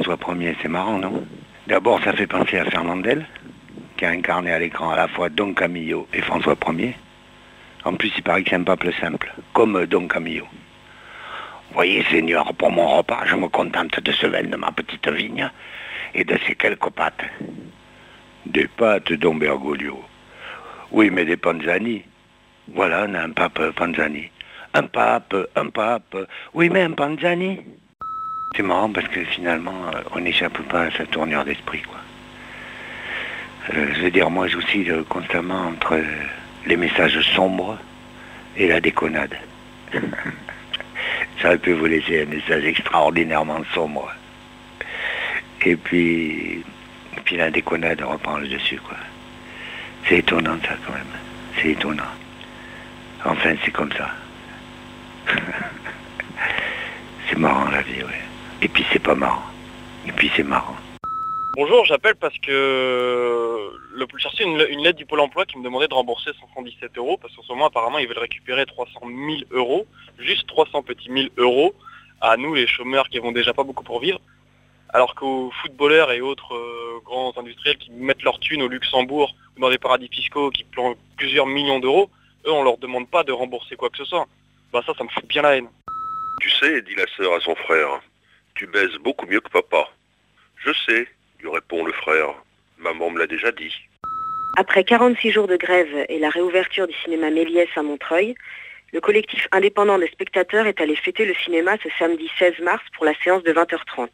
François Ier, c'est marrant, non? D'abord, ça fait penser à Fernandel, qui a incarné à l'écran à la fois Don Camillo et François Ier. En plus, il paraît que c'est un peuple simple, comme Don Camillo. Voyez, Seigneur, pour mon repas, je me contente de ce vin de ma petite vigne et de ces quelques pâtes. Des pâtes, Don Bergoglio. Oui, mais des panzani. Voilà, on a un pape panzani. Un pape. Oui, mais un panzani. C'est marrant parce que finalement, on n'échappe pas à sa tournure d'esprit, quoi. Je veux dire, moi, j'oscille constamment entre les messages sombres et la déconnade. Ça peut vous laisser un message extraordinairement sombre. Et puis la déconnade reprend le dessus, quoi. C'est étonnant, ça, quand même. C'est étonnant. Enfin, c'est comme ça. C'est marrant, la vie, ouais. Et puis, c'est pas marrant. Et puis, c'est marrant. Bonjour, j'appelle parce que j'ai reçu une lettre du Pôle emploi qui me demandait de rembourser 517 €, parce qu'en ce moment, apparemment, ils veulent récupérer 300 000 €, juste 300 petits 1000 € à nous, les chômeurs qui n'avons déjà pas beaucoup pour vivre, alors qu'aux footballeurs et autres grands industriels qui mettent leur thune au Luxembourg ou dans des paradis fiscaux qui plantent plusieurs millions d'euros, eux, on leur demande pas de rembourser quoi que ce soit. Bah ça me fout bien la haine. Tu sais, dit la sœur à son frère, tu baises beaucoup mieux que papa. Je sais, lui répond le frère. Maman me l'a déjà dit. Après 46 jours de grève et la réouverture du cinéma Méliès à Montreuil, le collectif indépendant des spectateurs est allé fêter le cinéma ce samedi 16 mars pour la séance de 20h30.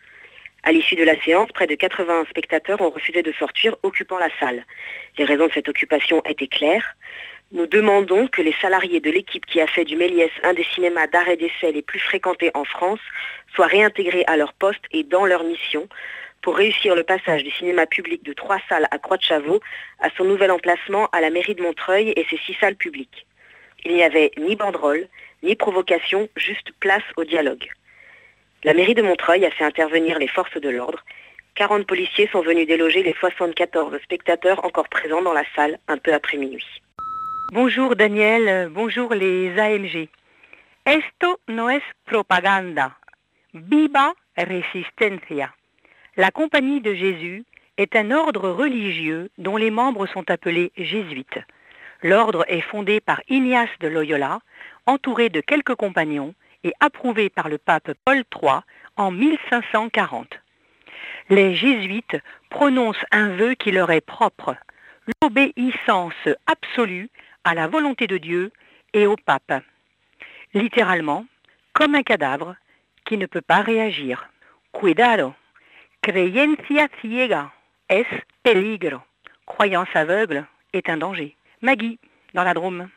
À l'issue de la séance, près de 80 spectateurs ont refusé de sortir, occupant la salle. Les raisons de cette occupation étaient claires. Nous demandons que les salariés de l'équipe qui a fait du Méliès un des cinémas d'arrêt d'essai les plus fréquentés en France soient réintégrés à leur poste et dans leur mission pour réussir le passage du cinéma public de 3 salles à Croix-de-Chavaux à son nouvel emplacement à la mairie de Montreuil et ses 6 salles publiques. Il n'y avait ni banderole, ni provocation, juste place au dialogue. La mairie de Montreuil a fait intervenir les forces de l'ordre. 40 policiers sont venus déloger les 74 spectateurs encore présents dans la salle un peu après minuit. Bonjour Daniel, bonjour les AMG. Esto no es propaganda. Viva Resistencia. La Compagnie de Jésus est un ordre religieux dont les membres sont appelés jésuites. L'ordre est fondé par Ignace de Loyola, entouré de quelques compagnons et approuvé par le pape Paul III en 1540. Les jésuites prononcent un vœu qui leur est propre, l'obéissance absolue à la volonté de Dieu et au pape. Littéralement, comme un cadavre qui ne peut pas réagir. Cuidado, creencia ciega es peligro. Croyance aveugle est un danger. Maggie, dans la Drôme.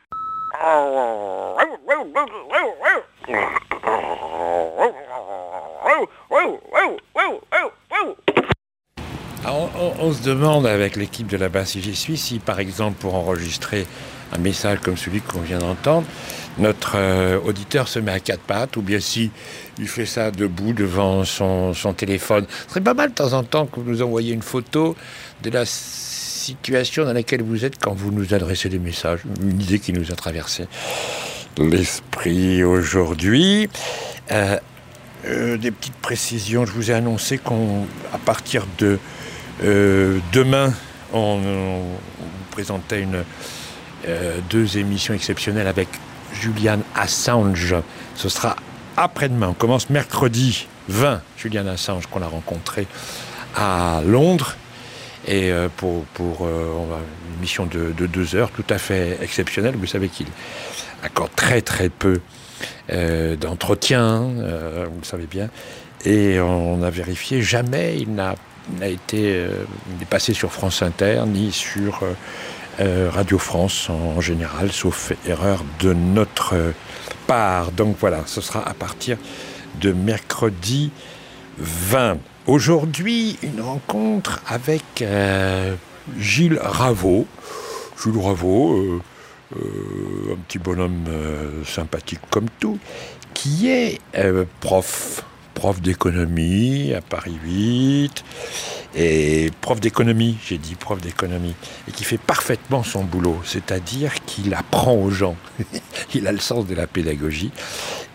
On se demande avec l'équipe de la Basse J'y suis si par exemple pour enregistrer un message comme celui qu'on vient d'entendre, notre auditeur se met à 4 pattes ou bien si il fait ça debout devant son téléphone. Ce serait pas mal de temps en temps que vous nous envoyiez une photo de la situation dans laquelle vous êtes quand vous nous adressez des messages. Une idée qui nous a traversé l'esprit aujourd'hui. Des petites précisions. Je vous ai annoncé qu'à partir de demain, on vous présentait 2 émissions exceptionnelles avec Julian Assange. Ce sera après-demain. On commence mercredi 20. Julian Assange qu'on a rencontré à Londres. Et pour une émission de 2 heures tout à fait exceptionnelle. Vous savez qu'il accorde très très peu d'entretien, vous le savez bien. Et on a vérifié, jamais il n'a été passé sur France Inter, ni sur Radio France en général, sauf erreur de notre part. Donc voilà, ce sera à partir de mercredi 20. Aujourd'hui, une rencontre avec Gilles Raveau. Gilles Raveau, un petit bonhomme sympathique comme tout, qui est prof d'économie à Paris 8, et prof d'économie, et qui fait parfaitement son boulot, c'est-à-dire qu'il apprend aux gens, il a le sens de la pédagogie,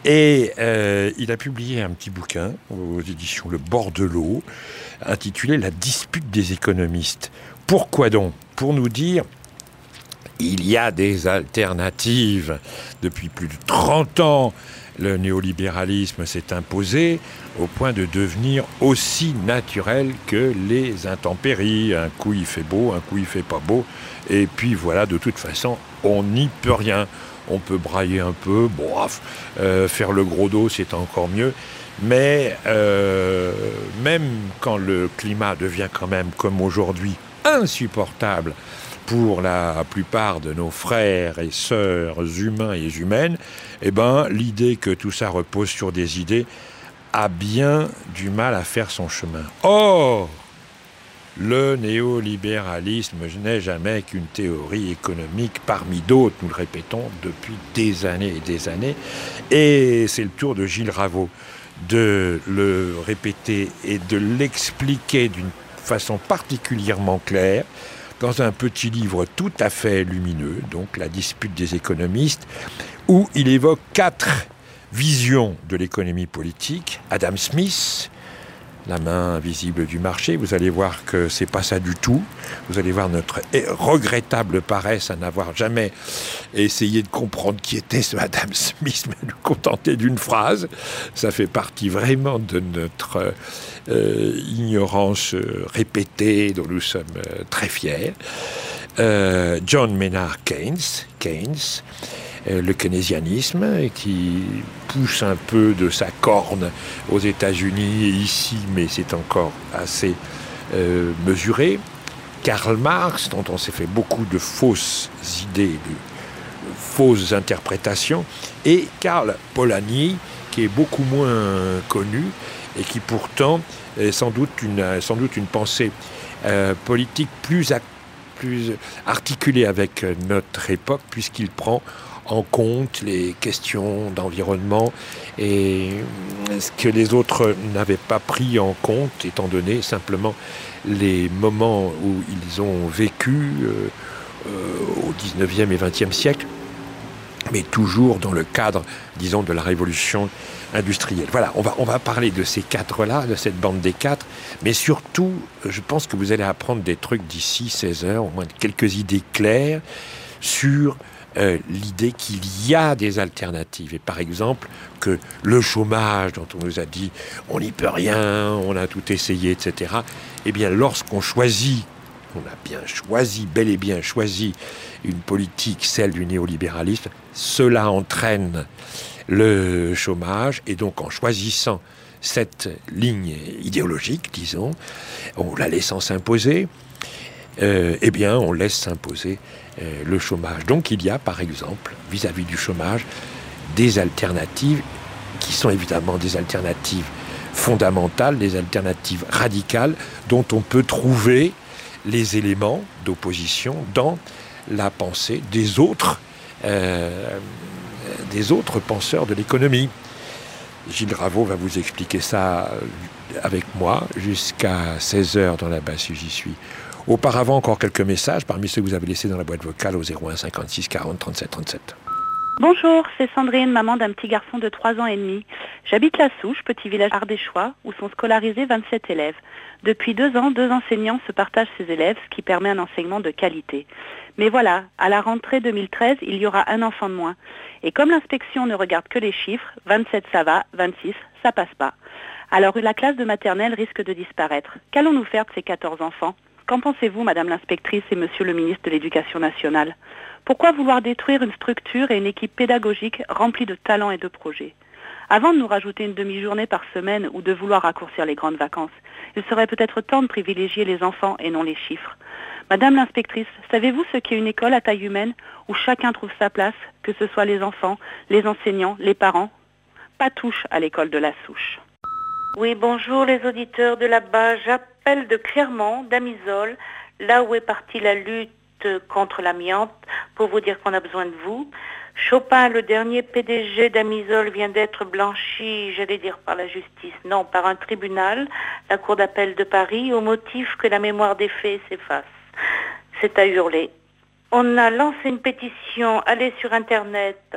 Et il a publié un petit bouquin aux éditions Le Bord de l'eau, intitulé « La dispute des économistes ». Pourquoi donc ? Pour nous dire, il y a des alternatives. Depuis plus de 30 ans, le néolibéralisme s'est imposé au point de devenir aussi naturel que les intempéries. Un coup il fait beau, un coup il fait pas beau. Et puis voilà, de toute façon, on n'y peut rien. On peut brailler un peu, faire le gros dos, c'est encore mieux. Mais même quand le climat devient quand même, comme aujourd'hui, insupportable pour la plupart de nos frères et sœurs humains et humaines, l'idée que tout ça repose sur des idées a bien du mal à faire son chemin. Or, le néolibéralisme n'est jamais qu'une théorie économique parmi d'autres, nous le répétons depuis des années et des années. Et c'est le tour de Gilles Ravaud de le répéter et de l'expliquer d'une façon particulièrement claire dans un petit livre tout à fait lumineux, donc La dispute des économistes, où il évoque 4 visions de l'économie politique. Adam Smith, la main invisible du marché, vous allez voir que c'est pas ça du tout. Vous allez voir notre regrettable paresse à n'avoir jamais essayé de comprendre qui était ce Adam Smith, mais nous contenter d'une phrase. Ça fait partie vraiment de notre ignorance répétée dont nous sommes très fiers. John Maynard Keynes, le keynésianisme, qui pousse un peu de sa corne aux États-Unis et ici, mais c'est encore assez mesuré. Karl Marx, dont on s'est fait beaucoup de fausses idées, de fausses interprétations, et Karl Polanyi, qui est beaucoup moins connu et qui pourtant est sans doute une pensée politique plus articulée avec notre époque, puisqu'il prend en compte les questions d'environnement et ce que les autres n'avaient pas pris en compte, étant donné simplement les moments où ils ont vécu au 19e et 20e siècle, mais toujours dans le cadre, disons, de la révolution industrielle. Voilà, on va parler de ces 4-là, de cette bande des 4, mais surtout, je pense que vous allez apprendre des trucs d'ici 16 heures, au moins quelques idées claires sur l'idée qu'il y a des alternatives. Et par exemple, que le chômage, dont on nous a dit on n'y peut rien, on a tout essayé, etc., eh bien, lorsqu'on choisit, on a bien choisi, bel et bien choisi une politique, celle du néolibéralisme, cela entraîne le chômage, et donc en choisissant cette ligne idéologique, disons, en la laissant s'imposer, eh bien, on laisse s'imposer le chômage. Donc il y a, par exemple, vis-à-vis du chômage, des alternatives qui sont évidemment des alternatives fondamentales, des alternatives radicales, dont on peut trouver les éléments d'opposition dans la pensée des autres penseurs de l'économie. Gilles Ravaud va vous expliquer ça avec moi jusqu'à 16h dans la basse où j'y suis. Auparavant, encore quelques messages parmi ceux que vous avez laissés dans la boîte vocale au 01 56 40 37 37. Bonjour, c'est Sandrine, maman d'un petit garçon de 3 ans et demi. J'habite La Souche, petit village ardéchois, où sont scolarisés 27 élèves. Depuis 2 ans, 2 enseignants se partagent ces élèves, ce qui permet un enseignement de qualité. Mais voilà, à la rentrée 2013, il y aura un enfant de moins. Et comme l'inspection ne regarde que les chiffres, 27 ça va, 26 ça passe pas. Alors la classe de maternelle risque de disparaître. Qu'allons-nous faire de ces 14 enfants ? Qu'en pensez-vous, Madame l'inspectrice et Monsieur le ministre de l'Éducation nationale ? Pourquoi vouloir détruire une structure et une équipe pédagogique remplie de talents et de projets ? Avant de nous rajouter une demi-journée par semaine ou de vouloir raccourcir les grandes vacances, il serait peut-être temps de privilégier les enfants et non les chiffres. Madame l'inspectrice, savez-vous ce qu'est une école à taille humaine où chacun trouve sa place, que ce soit les enfants, les enseignants, les parents ? Pas touche à l'école de La Souche. Oui, bonjour les auditeurs de là-bas. J'appelle de Clermont, d'Amisole, là où est partie la lutte contre l'amiante, pour vous dire qu'on a besoin de vous. Chopin, le dernier PDG d'Amisole, vient d'être blanchi, j'allais dire par la justice, non, par un tribunal, la Cour d'appel de Paris, au motif que la mémoire des faits s'efface. C'est à hurler. On a lancé une pétition, allez sur Internet,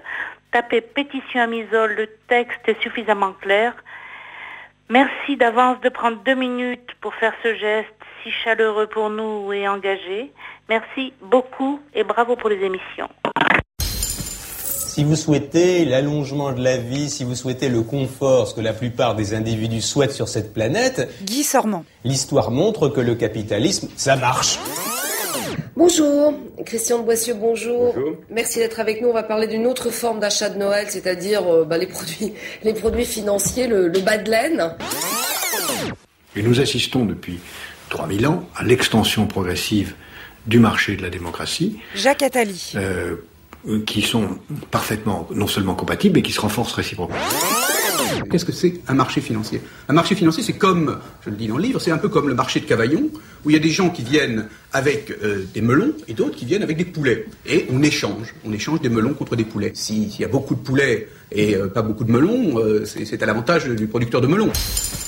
tapez pétition Amisol, le texte est suffisamment clair. Merci d'avance de prendre 2 minutes pour faire ce geste si chaleureux pour nous et engagé. Merci beaucoup et bravo pour les émissions. Si vous souhaitez l'allongement de la vie, si vous souhaitez le confort, ce que la plupart des individus souhaitent sur cette planète, Guy Sormand. L'histoire montre que le capitalisme, ça marche. Bonjour, Christian de Boissieu, bonjour. Bonjour. Merci d'être avec nous. On va parler d'une autre forme d'achat de Noël, c'est-à-dire les produits financiers, le bas de laine. Et nous assistons depuis 3000 ans à l'extension progressive du marché de la démocratie. Jacques Attali. Qui sont parfaitement, non seulement compatibles, mais qui se renforcent réciproquement. Qu'est-ce que c'est un marché financier ? Un marché financier, c'est comme, je le dis dans le livre, c'est un peu comme le marché de Cavaillon, où il y a des gens qui viennent avec des melons et d'autres qui viennent avec des poulets. Et on échange des melons contre des poulets. S'il y a beaucoup de poulets et pas beaucoup de melons, c'est à l'avantage du producteur de melons.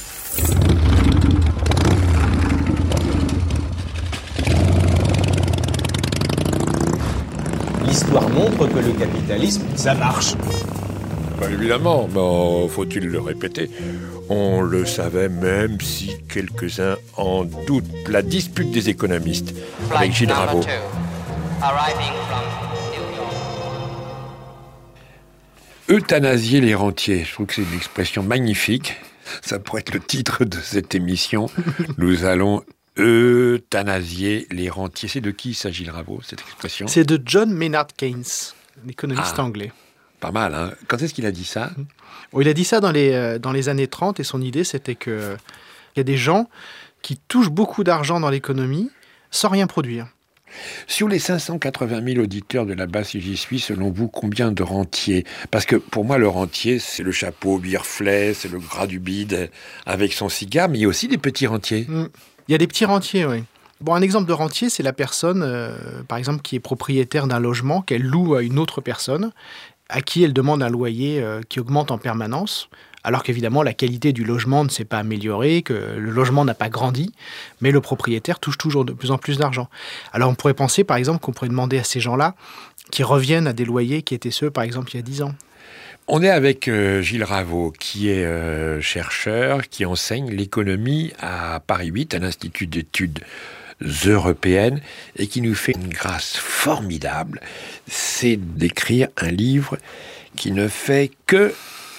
L'histoire montre que le capitalisme, ça marche. Évidemment, mais faut-il le répéter ? On le savait même si quelques-uns en doutent. La dispute des économistes avec Gilles Raveau. Euthanasier les rentiers, je trouve que c'est une expression magnifique. Ça pourrait être le titre de cette émission. Nous allons euthanasier les rentiers. C'est de qui ça, Gilles Raveau, cette expression ? C'est de John Maynard Keynes, un économiste anglais. Pas mal, hein ? Quand est-ce qu'il a dit ça ? Il a dit ça dans les années 30, et son idée, c'était qu'il y a des gens qui touchent beaucoup d'argent dans l'économie sans rien produire. Sur les 580 000 auditeurs de la base, si j'y suis, selon vous, combien de rentiers ? Parce que pour moi, le rentier, c'est le chapeau birflet, c'est le gras du bide avec son cigare, mais il y a aussi des petits rentiers. Il y a des petits rentiers, oui. Bon, un exemple de rentier, c'est la personne, par exemple, qui est propriétaire d'un logement qu'elle loue à une autre personne, à qui elle demande un loyer qui augmente en permanence, alors qu'évidemment, la qualité du logement ne s'est pas améliorée, que le logement n'a pas grandi, mais le propriétaire touche toujours de plus en plus d'argent. Alors, on pourrait penser, par exemple, qu'on pourrait demander à ces gens-là qui reviennent à des loyers qui étaient ceux, par exemple, il y a 10 ans. On est avec Gilles Raveau, qui est chercheur, qui enseigne l'économie à Paris 8, à l'Institut d'études européennes, et qui nous fait une grâce formidable, c'est d'écrire un livre qui ne fait que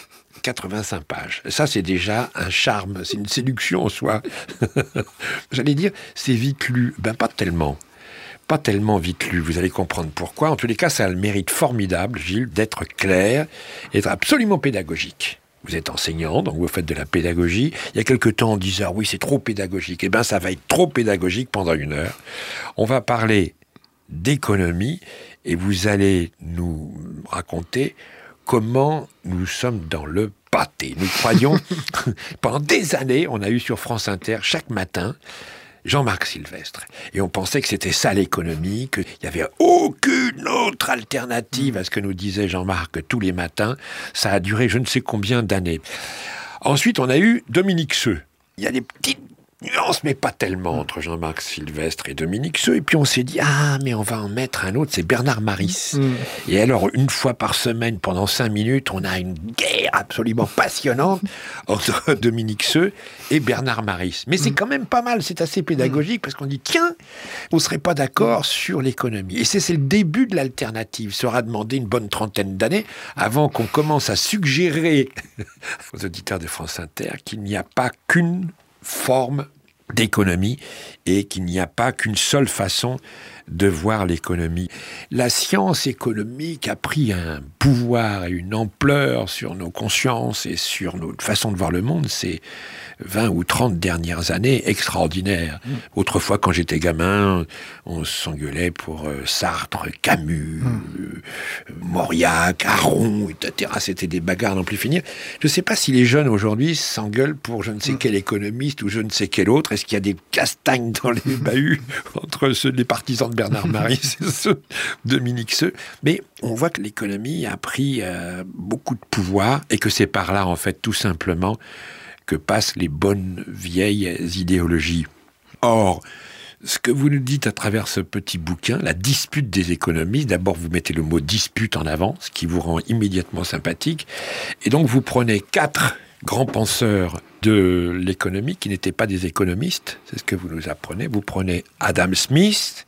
85 pages. Ça, c'est déjà un charme, c'est une séduction en soi. J'allais dire, c'est vite lu. Pas tellement. Pas tellement vite lu, vous allez comprendre pourquoi. En tous les cas, ça a le mérite formidable, Gilles, d'être clair, d'être absolument pédagogique. Vous êtes enseignant, donc vous faites de la pédagogie. Il y a quelque temps, on disait « Ah oui, c'est trop pédagogique ». Eh bien, ça va être trop pédagogique pendant 1 heure. On va parler d'économie et vous allez nous raconter comment nous sommes dans le pâté. Nous croyons, pendant des années, on a eu sur France Inter, chaque matin, Jean-Marc Sylvestre. Et on pensait que c'était ça l'économie, qu'il n'y avait aucune autre alternative à ce que nous disait Jean-Marc tous les matins. Ça a duré je ne sais combien d'années. Ensuite, on a eu Dominique Seux. Il y a des petites nuances, mais pas tellement, entre Jean-Marc Sylvestre et Dominique Seux. Et puis on s'est dit, mais on va en mettre un autre, c'est Bernard Maris. Et alors, 1 fois par semaine, pendant 5 minutes, on a une guerre absolument passionnante entre Dominique Seux et Bernard Maris. Mais c'est quand même pas mal, c'est assez pédagogique, parce qu'on dit, tiens, on ne serait pas d'accord sur l'économie. Et c'est le début de l'alternative. Ça aura demandé une bonne 30aine d'années avant qu'on commence à suggérer aux auditeurs de France Inter qu'il n'y a pas qu'une forme d'économie et qu'il n'y a pas qu'une seule façon de voir l'économie. La science économique a pris un pouvoir et une ampleur sur nos consciences et sur notre façon de voir le monde ces 20 ou 30 dernières années extraordinaires. Autrefois, quand j'étais gamin, on s'engueulait pour Sartre, Camus, Mauriac, Aron, etc. C'était des bagarres à n'en plus finir. Je ne sais pas si les jeunes aujourd'hui s'engueulent pour je ne sais quel économiste ou je ne sais quel autre. Est-ce qu'il y a des castagnes dans les bahuts entre ceux des partisans de Bernard Maris et ceux de Dominique Seux? Mais on voit que l'économie a pris beaucoup de pouvoir et que c'est par là, en fait, tout simplement, que passent les bonnes vieilles idéologies. Or, Ce que vous nous dites à travers ce petit bouquin, la dispute des économistes, d'abord vous mettez le mot dispute en avant, ce qui vous rend immédiatement sympathique, et donc vous prenez 4 grands penseurs de l'économie qui n'étaient pas des économistes, c'est ce que vous nous apprenez. Vous prenez Adam Smith,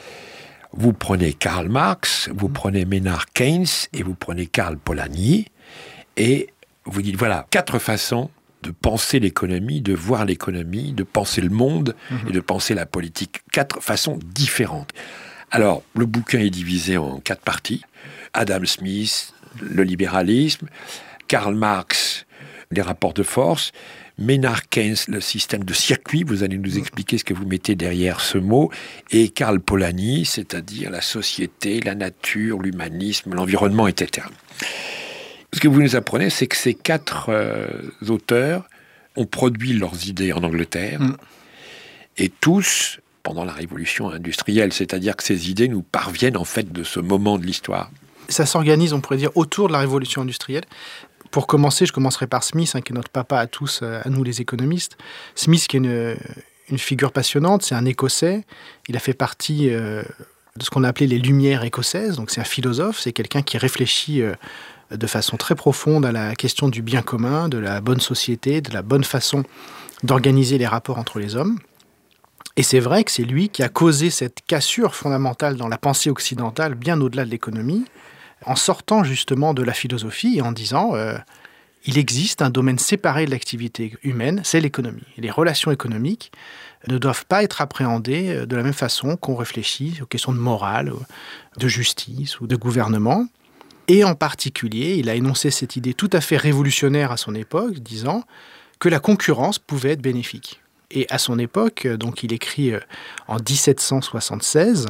vous prenez Karl Marx, vous prenez Maynard Keynes et vous prenez Karl Polanyi, et vous dites voilà 4 façons de penser l'économie, de voir l'économie, de penser le monde et de penser la politique. 4 façons différentes. Alors, le bouquin est divisé en 4 parties. Adam Smith, le libéralisme, Karl Marx, les rapports de force, Maynard Keynes, le système de circuit, vous allez nous expliquer ce que vous mettez derrière ce mot, et Karl Polanyi, c'est-à-dire la société, la nature, l'humanisme, l'environnement, etc. Ce que vous nous apprenez, c'est que ces 4 auteurs ont produit leurs idées en Angleterre, et tous pendant la révolution industrielle, c'est-à-dire que ces idées nous parviennent en fait de ce moment de l'histoire. Ça s'organise, on pourrait dire, autour de la révolution industrielle. Pour commencer, je commencerai par Smith, qui est notre papa à tous, à nous les économistes. Smith, qui est une figure passionnante, c'est un Écossais. Il a fait partie de ce qu'on a appelé les Lumières écossaises, donc c'est un philosophe, c'est quelqu'un qui réfléchit de façon très profonde à la question du bien commun, de la bonne société, de la bonne façon d'organiser les rapports entre les hommes. Et c'est vrai que c'est lui qui a causé cette cassure fondamentale dans la pensée occidentale, bien au-delà de l'économie, en sortant justement de la philosophie et en disant il existe un domaine séparé de l'activité humaine, c'est l'économie. Et les relations économiques ne doivent pas être appréhendées de la même façon qu'on réfléchit aux questions de morale, de justice ou de gouvernement. Et en particulier, il a énoncé cette idée tout à fait révolutionnaire à son époque, disant que la concurrence pouvait être bénéfique. Et à son époque, donc il écrit en 1776,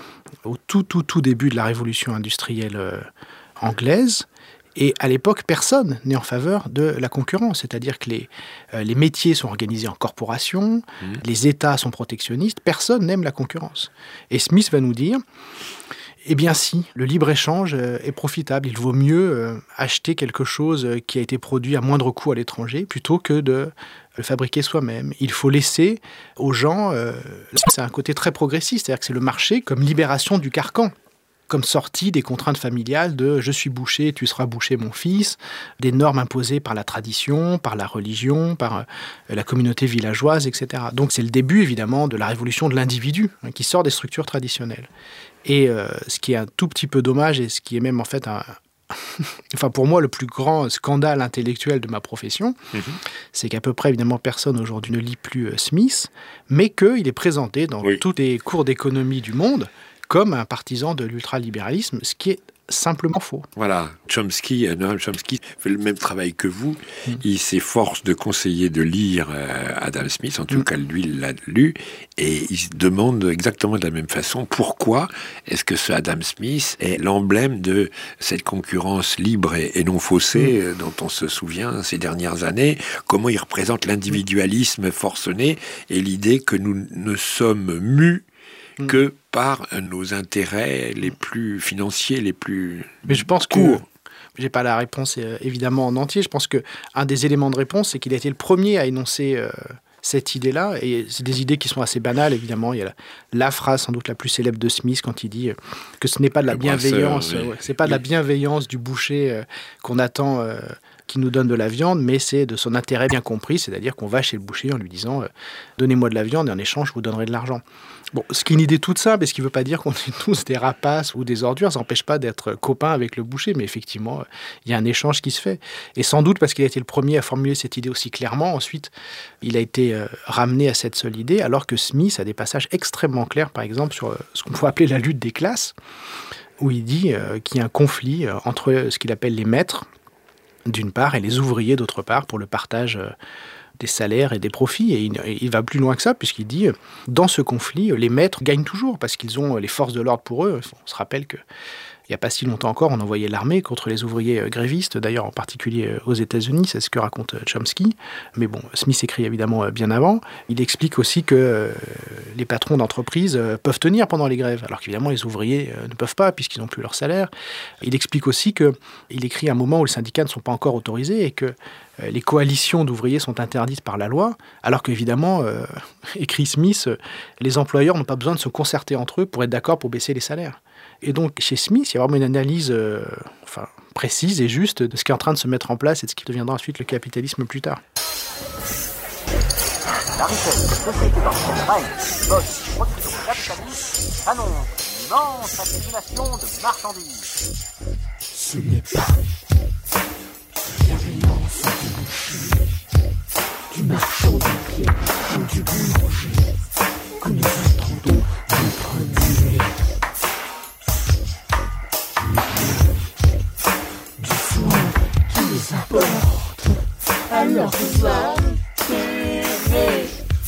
au tout début de la révolution industrielle anglaise, et à l'époque, personne n'est en faveur de la concurrence, c'est-à-dire que les métiers sont organisés en corporations, les États sont protectionnistes, personne n'aime la concurrence. Et Smith va nous dire eh bien si, le libre-échange est profitable. Il vaut mieux acheter quelque chose qui a été produit à moindre coût à l'étranger plutôt que de le fabriquer soi-même. Il faut laisser aux gens... c'est un côté très progressiste, c'est-à-dire que c'est le marché comme libération du carcan, comme sortie des contraintes familiales de « je suis boucher, tu seras boucher mon fils », des normes imposées par la tradition, par la religion, par la communauté villageoise, etc. Donc c'est le début, évidemment, de la révolution de l'individu, qui sort des structures traditionnelles. Et ce qui est un tout petit peu dommage, et ce qui est même en fait enfin pour moi le plus grand scandale intellectuel de ma profession, c'est qu'à peu près évidemment personne aujourd'hui ne lit plus Smith, mais qu'il est présenté dans tous les cours d'économie du monde comme un partisan de l'ultralibéralisme, ce qui est simplement faux. Voilà, Noam Chomsky fait le même travail que vous. Il s'efforce de conseiller de lire Adam Smith, en tout cas lui il l'a lu, et il se demande exactement de la même façon pourquoi est-ce que ce Adam Smith est l'emblème de cette concurrence libre et non faussée dont on se souvient ces dernières années, comment il représente l'individualisme forcené et l'idée que nous ne sommes mus que par nos intérêts les plus financiers, les plus Mais je pense courts. Je n'ai pas la réponse évidemment en entier. Je pense qu'un des éléments de réponse, c'est qu'il a été le premier à énoncer cette idée-là. Et c'est des idées qui sont assez banales, évidemment. Il y a la phrase sans doute la plus célèbre de Smith quand il dit que ce n'est pas de la bienveillance, c'est pas de la bienveillance du boucher qu'on attend... qui nous donne de la viande, mais c'est de son intérêt bien compris, c'est-à-dire qu'on va chez le boucher en lui disant « Donnez-moi de la viande et en échange, je vous donnerai de l'argent ». Bon, ce qui est une idée toute simple, et ce qui ne veut pas dire qu'on est tous des rapaces ou des ordures, ça n'empêche pas d'être copains avec le boucher, mais effectivement, il y a un échange qui se fait. Et sans doute parce qu'il a été le premier à formuler cette idée aussi clairement, ensuite, il a été ramené à cette seule idée, alors que Smith a des passages extrêmement clairs, par exemple, sur ce qu'on peut appeler la lutte des classes, où il dit qu'il y a un conflit entre ce qu'il appelle les maîtres, d'une part, et les ouvriers, d'autre part, pour le partage des salaires et des profits. Et il va plus loin que ça, puisqu'il dit, dans ce conflit, les maîtres gagnent toujours, parce qu'ils ont les forces de l'ordre pour eux. On se rappelle que Il n'y a pas si longtemps encore, on envoyait l'armée contre les ouvriers grévistes, d'ailleurs en particulier aux États-Unis, c'est ce que raconte Chomsky. Mais bon, Smith écrit évidemment bien avant. Il explique aussi que les patrons d'entreprise peuvent tenir pendant les grèves, alors qu'évidemment les ouvriers ne peuvent pas puisqu'ils n'ont plus leur salaire. Il explique aussi qu'il écrit à un moment où les syndicats ne sont pas encore autorisés et que les coalitions d'ouvriers sont interdites par la loi, alors qu'évidemment, écrit Smith, les employeurs n'ont pas besoin de se concerter entre eux pour être d'accord pour baisser les salaires. Et donc, chez Smith, il y a vraiment une analyse précise et juste de ce qui est en train de se mettre en place et de ce qui deviendra ensuite le capitalisme plus tard. La richesse, société dans son règne, mode production capitaliste, annonce une immense accumulation de marchandises. Ce n'est pas la violence du marchand de pied ou du boulanger que nous entendons notre muet. Du soin qui les apporte à leur intérêt.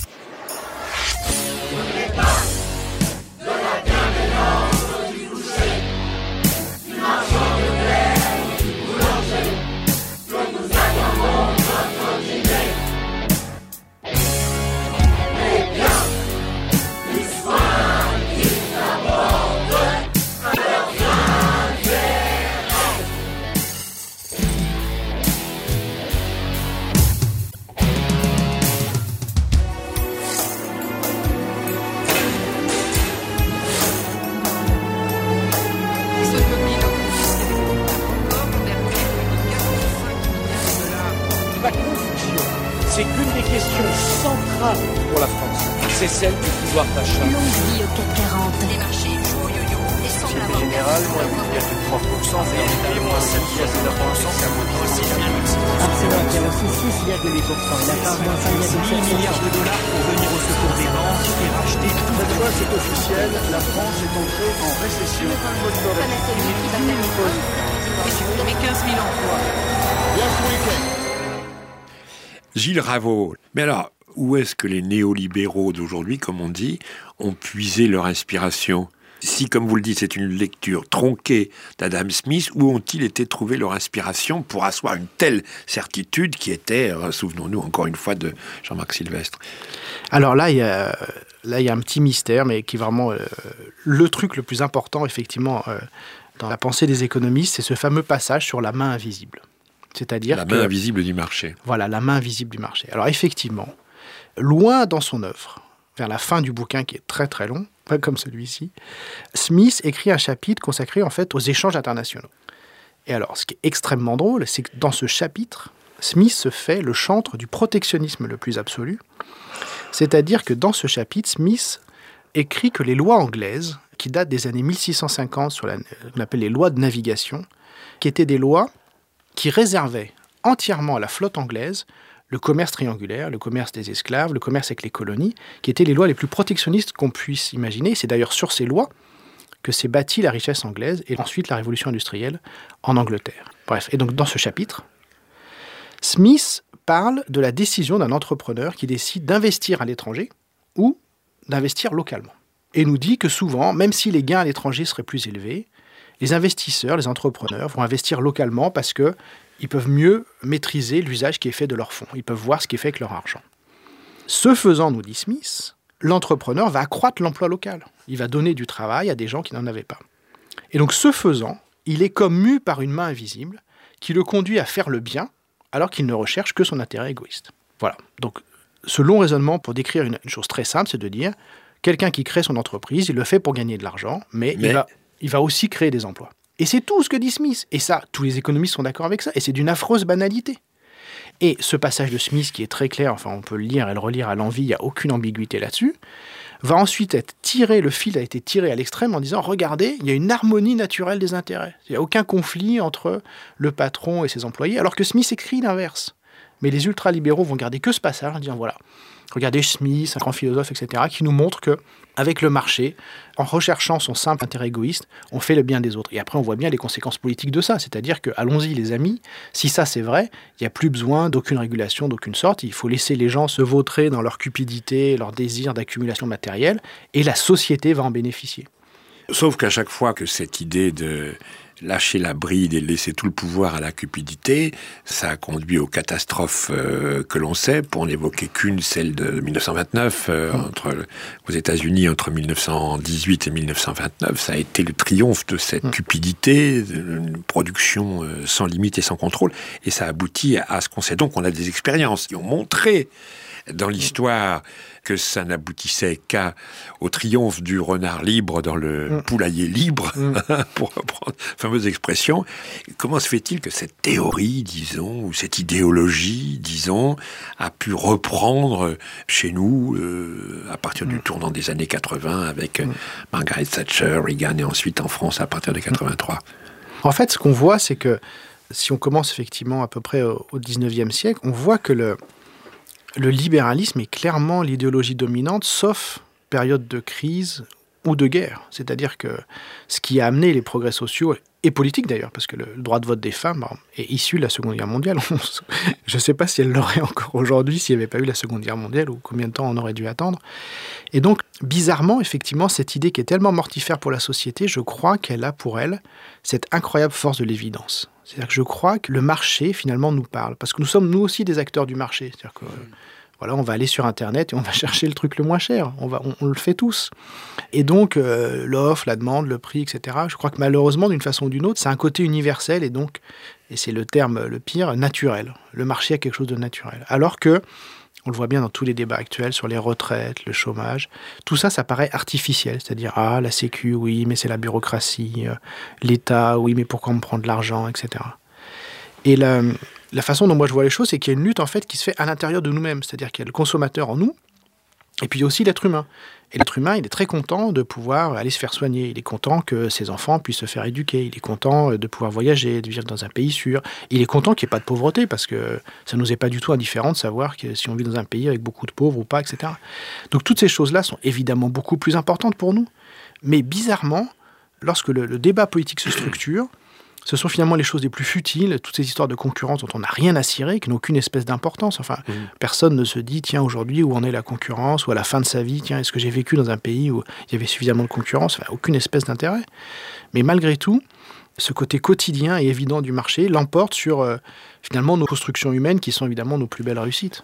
C'est qu'une des questions centrales pour la France. C'est celle du pouvoir d'achat. Longue vie au CAC 40. Les marchés jouent au yo-yo et semblent avoir général, moins 8,3%, vérité, moins 7,9%, c'est à moins 6,6%. Arcelor qui a aussi 6,8%. La part moins 5,7 milliards de dollars pour venir au secours des banques et racheter tout. Cette fois, c'est officiel, la France est entrée en récession. Mais 15 000 emplois. Bien ce week-end. Gilles Raveau. Mais alors, où est-ce que les néolibéraux d'aujourd'hui, comme on dit, ont puisé leur inspiration ? Si, comme vous le dites, c'est une lecture tronquée d'Adam Smith, où ont-ils été trouver leur inspiration pour asseoir une telle certitude qui était, souvenons-nous encore une fois, de Jean-Marc Sylvestre ? Alors là, il y a un petit mystère, mais qui est vraiment le truc le plus important, effectivement, dans la pensée des économistes, c'est ce fameux passage sur la main invisible. C'est-à-dire la main invisible du marché. Voilà, la main invisible du marché. Alors effectivement, loin dans son œuvre, vers la fin du bouquin qui est très très long, pas comme celui-ci, Smith écrit un chapitre consacré en fait aux échanges internationaux. Et alors, ce qui est extrêmement drôle, c'est que dans ce chapitre, Smith se fait le chantre du protectionnisme le plus absolu. C'est-à-dire que dans ce chapitre, Smith écrit que les lois anglaises, qui datent des années 1650 sur qu'on appelle les lois de navigation, qui étaient des lois qui réservait entièrement à la flotte anglaise le commerce triangulaire, le commerce des esclaves, le commerce avec les colonies, qui étaient les lois les plus protectionnistes qu'on puisse imaginer. C'est d'ailleurs sur ces lois que s'est bâtie la richesse anglaise et ensuite la révolution industrielle en Angleterre. Bref, et donc dans ce chapitre, Smith parle de la décision d'un entrepreneur qui décide d'investir à l'étranger ou d'investir localement. Et nous dit que souvent, même si les gains à l'étranger seraient plus élevés, les investisseurs, les entrepreneurs vont investir localement parce qu'ils peuvent mieux maîtriser l'usage qui est fait de leurs fonds. Ils peuvent voir ce qui est fait avec leur argent. Ce faisant, nous dit Smith, l'entrepreneur va accroître l'emploi local. Il va donner du travail à des gens qui n'en avaient pas. Et donc, ce faisant, il est comme mu par une main invisible qui le conduit à faire le bien alors qu'il ne recherche que son intérêt égoïste. Voilà. Donc, ce long raisonnement pour décrire une chose très simple, c'est de dire quelqu'un qui crée son entreprise, il le fait pour gagner de l'argent, mais il va aussi créer des emplois. Et c'est tout ce que dit Smith. Et ça, tous les économistes sont d'accord avec ça. Et c'est d'une affreuse banalité. Et ce passage de Smith, qui est très clair, enfin on peut le lire et le relire à l'envi, il n'y a aucune ambiguïté là-dessus, va ensuite être tiré, le fil a été tiré à l'extrême en disant « Regardez, il y a une harmonie naturelle des intérêts. Il n'y a aucun conflit entre le patron et ses employés. » Alors que Smith écrit l'inverse. Mais les ultralibéraux vont garder que ce passage en disant « Voilà, regardez Smith, un grand philosophe, etc., qui nous montre que avec le marché, en recherchant son simple intérêt égoïste, on fait le bien des autres. » Et après, on voit bien les conséquences politiques de ça. C'est-à-dire que, allons-y les amis, si ça c'est vrai, il n'y a plus besoin d'aucune régulation, d'aucune sorte. Il faut laisser les gens se vautrer dans leur cupidité, leur désir d'accumulation matérielle, et la société va en bénéficier. Sauf qu'à chaque fois que cette idée de lâcher la bride et laisser tout le pouvoir à la cupidité, ça a conduit aux catastrophes que l'on sait, pour n'évoquer qu'une, celle de 1929, aux États-Unis entre 1918 et 1929. Ça a été le triomphe de cette cupidité, une production sans limite et sans contrôle, et ça aboutit à ce qu'on sait. Donc on a des expériences qui ont montré dans l'histoire que ça n'aboutissait qu'au triomphe du renard libre dans le poulailler libre, pour reprendre la fameuse expression. Comment se fait-il que cette théorie, disons, ou cette idéologie, disons, a pu reprendre chez nous à partir du tournant des années 80 avec Margaret Thatcher, Reagan et ensuite en France à partir de 83? En fait, ce qu'on voit, c'est que si on commence effectivement à peu près au 19e siècle, on voit que le libéralisme est clairement l'idéologie dominante, sauf période de crise ou de guerre. C'est-à-dire que ce qui a amené les progrès sociaux, et politiques d'ailleurs, parce que le droit de vote des femmes est issu de la Seconde Guerre mondiale. Je ne sais pas si elle l'aurait encore aujourd'hui s'il n'y avait pas eu la Seconde Guerre mondiale, ou combien de temps on aurait dû attendre. Et donc, bizarrement, effectivement, cette idée qui est tellement mortifère pour la société, je crois qu'elle a pour elle cette incroyable force de l'évidence. C'est-à-dire que je crois que le marché, finalement, nous parle. Parce que nous sommes, nous aussi, des acteurs du marché. C'est-à-dire que, voilà, on va aller sur Internet et on va chercher le truc le moins cher. On le fait tous. Et donc, l'offre, la demande, le prix, etc., je crois que malheureusement, d'une façon ou d'une autre, c'est un côté universel et donc, et c'est le terme le pire, naturel. Le marché a quelque chose de naturel. Alors que, on le voit bien dans tous les débats actuels sur les retraites, le chômage. Tout ça, ça paraît artificiel. C'est-à-dire, la Sécu, oui, mais c'est la bureaucratie. L'État, oui, mais pourquoi on me prend de l'argent, etc. Et la façon dont moi je vois les choses, c'est qu'il y a une lutte en fait qui se fait à l'intérieur de nous-mêmes. C'est-à-dire qu'il y a le consommateur en nous, et puis aussi l'être humain. Et l'être humain, il est très content de pouvoir aller se faire soigner. Il est content que ses enfants puissent se faire éduquer. Il est content de pouvoir voyager, de vivre dans un pays sûr. Il est content qu'il n'y ait pas de pauvreté, parce que ça ne nous est pas du tout indifférent de savoir que si on vit dans un pays avec beaucoup de pauvres ou pas, etc. Donc toutes ces choses-là sont évidemment beaucoup plus importantes pour nous. Mais bizarrement, lorsque le débat politique se structure, ce sont finalement les choses les plus futiles, toutes ces histoires de concurrence dont on n'a rien à cirer, qui n'ont aucune espèce d'importance. Enfin, personne ne se dit, tiens, aujourd'hui, où en est la concurrence, ou à la fin de sa vie, tiens, est-ce que j'ai vécu dans un pays où il y avait suffisamment de concurrence? Enfin, aucune espèce d'intérêt. Mais malgré tout, ce côté quotidien et évident du marché l'emporte sur, finalement, nos constructions humaines, qui sont évidemment nos plus belles réussites.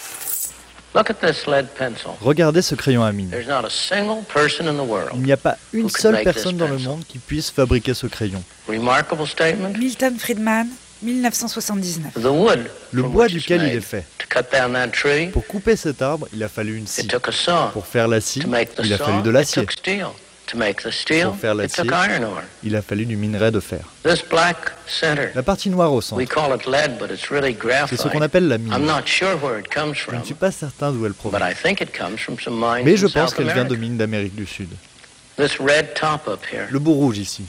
Regardez ce crayon à mine. Il n'y a pas une seule personne dans le monde qui puisse fabriquer ce crayon. Milton Friedman, 1979. Le bois duquel il est fait. Pour couper cet arbre, il a fallu une scie. Pour faire la scie, il a fallu de l'acier. Pour faire l'acier, il a fallu du minerai de fer. La partie noire au centre, c'est ce qu'on appelle la mine. Je ne suis pas certain d'où elle provient, mais je pense qu'elle vient de mines d'Amérique du Sud. Le bout rouge ici,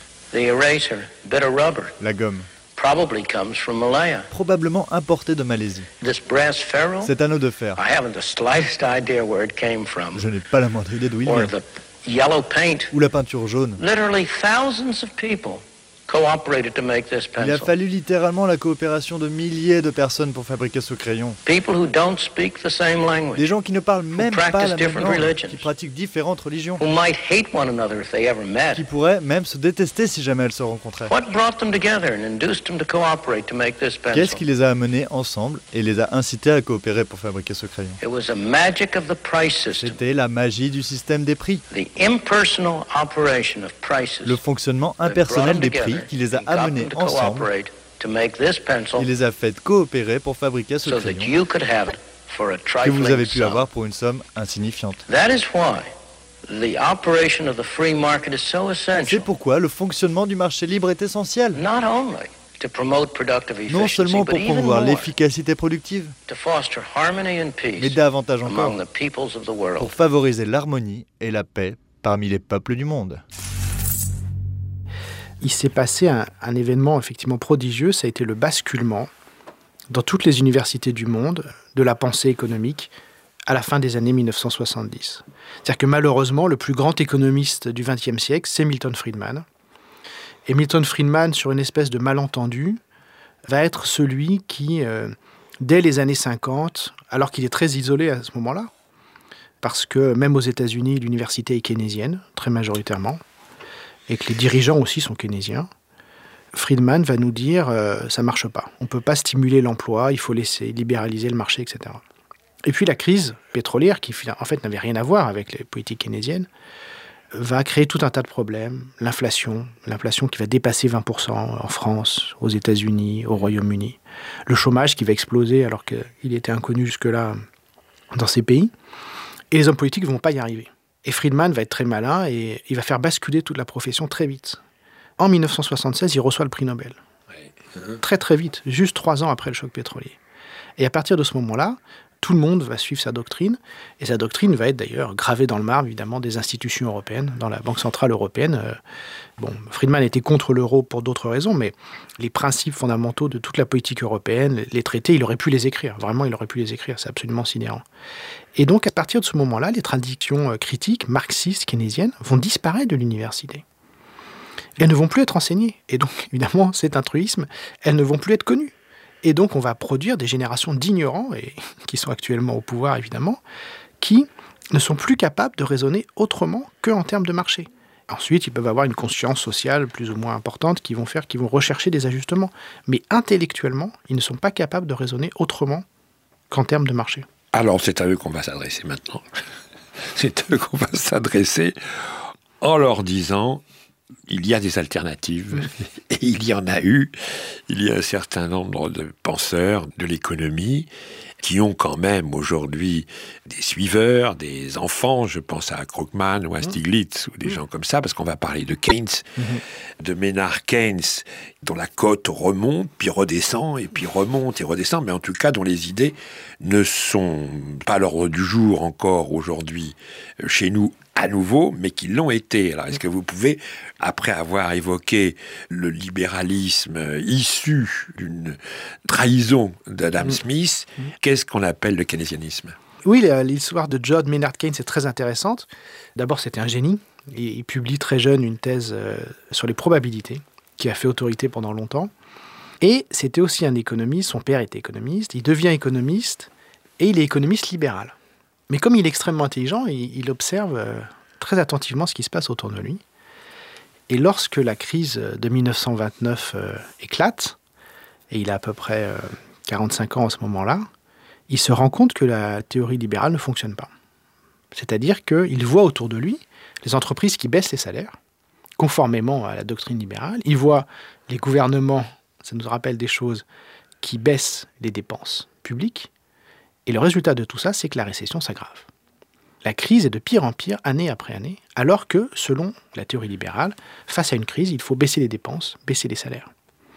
la gomme, probablement importé de Malaisie. Cet anneau de fer, je n'ai pas la moindre idée d'où il vient. Ou la peinture jaune. Il a fallu littéralement la coopération de milliers de personnes pour fabriquer ce crayon. Des gens qui ne parlent même pas la même langue, qui pratiquent différentes religions, qui pourraient même se détester si jamais elles se rencontraient. Qu'est-ce qui les a amenés ensemble et les a incités à coopérer pour fabriquer ce crayon? C'était la magie du système des prix. Le fonctionnement impersonnel des prix qui les a amenés ensemble et les a fait coopérer pour fabriquer ce crayon que vous avez pu avoir pour une somme insignifiante. C'est pourquoi le fonctionnement du marché libre est essentiel. Non seulement pour promouvoir l'efficacité productive, mais davantage encore pour favoriser l'harmonie et la paix parmi les peuples du monde. Il s'est passé un événement effectivement prodigieux, ça a été le basculement dans toutes les universités du monde de la pensée économique à la fin des années 1970. C'est-à-dire que malheureusement, le plus grand économiste du XXe siècle, c'est Milton Friedman. Et Milton Friedman, sur une espèce de malentendu, va être celui qui, dès les années 50, alors qu'il est très isolé à ce moment-là, parce que même aux États-Unis, l'université est keynésienne, très majoritairement, et que les dirigeants aussi sont keynésiens, Friedman va nous dire ça ne marche pas. On ne peut pas stimuler l'emploi, il faut laisser libéraliser le marché, etc. Et puis la crise pétrolière, qui en fait n'avait rien à voir avec les politiques keynésiennes, va créer tout un tas de problèmes. L'inflation qui va dépasser 20% en France, aux États-Unis, au Royaume-Uni. Le chômage qui va exploser alors qu'il était inconnu jusque-là dans ces pays. Et les hommes politiques ne vont pas y arriver. Et Friedman va être très malin et il va faire basculer toute la profession très vite. En 1976, il reçoit le prix Nobel. Très très vite, juste 3 ans après le choc pétrolier. Et à partir de ce moment-là, tout le monde va suivre sa doctrine, et sa doctrine va être d'ailleurs gravée dans le marbre, évidemment, des institutions européennes, dans la Banque Centrale Européenne. Friedman était contre l'euro pour d'autres raisons, mais les principes fondamentaux de toute la politique européenne, les traités, il aurait pu les écrire. Vraiment, il aurait pu les écrire, c'est absolument sidérant. Et donc, à partir de ce moment-là, les traditions critiques, marxistes, keynésiennes, vont disparaître de l'université. Elles ne vont plus être enseignées. Et donc, évidemment, c'est un truisme, elles ne vont plus être connues. Et donc, on va produire des générations d'ignorants, et qui sont actuellement au pouvoir, évidemment, qui ne sont plus capables de raisonner autrement qu'en termes de marché. Ensuite, ils peuvent avoir une conscience sociale plus ou moins importante qui vont rechercher des ajustements. Mais intellectuellement, ils ne sont pas capables de raisonner autrement qu'en termes de marché. Alors, c'est à eux qu'on va s'adresser maintenant. C'est à eux qu'on va s'adresser en leur disant... Il y a des alternatives, et il y en a eu. Il y a un certain nombre de penseurs de l'économie qui ont quand même aujourd'hui des suiveurs, des enfants, je pense à Krugman ou à Stiglitz, ou des gens comme ça, parce qu'on va parler de Keynes, de Maynard Keynes, dont la cote remonte, puis redescend, et puis remonte et redescend, mais en tout cas dont les idées ne sont pas à l'ordre du jour encore aujourd'hui chez nous, à nouveau, mais qui l'ont été. Alors, est-ce que vous pouvez, après avoir évoqué le libéralisme issu d'une trahison d'Adam Smith, qu'est-ce qu'on appelle le keynésianisme ? Oui, l'histoire de John Maynard Keynes est très intéressante. D'abord, c'était un génie. Il publie très jeune une thèse sur les probabilités, qui a fait autorité pendant longtemps. Et c'était aussi un économiste, son père était économiste, il devient économiste, et il est économiste libéral. Mais comme il est extrêmement intelligent, il observe très attentivement ce qui se passe autour de lui. Et lorsque la crise de 1929 éclate, et il a à peu près 45 ans à ce moment-là, il se rend compte que la théorie libérale ne fonctionne pas. C'est-à-dire qu'il voit autour de lui les entreprises qui baissent les salaires, conformément à la doctrine libérale. Il voit les gouvernements, ça nous rappelle des choses, qui baissent les dépenses publiques. Et le résultat de tout ça, c'est que la récession s'aggrave. La crise est de pire en pire, année après année, alors que, selon la théorie libérale, face à une crise, il faut baisser les dépenses, baisser les salaires.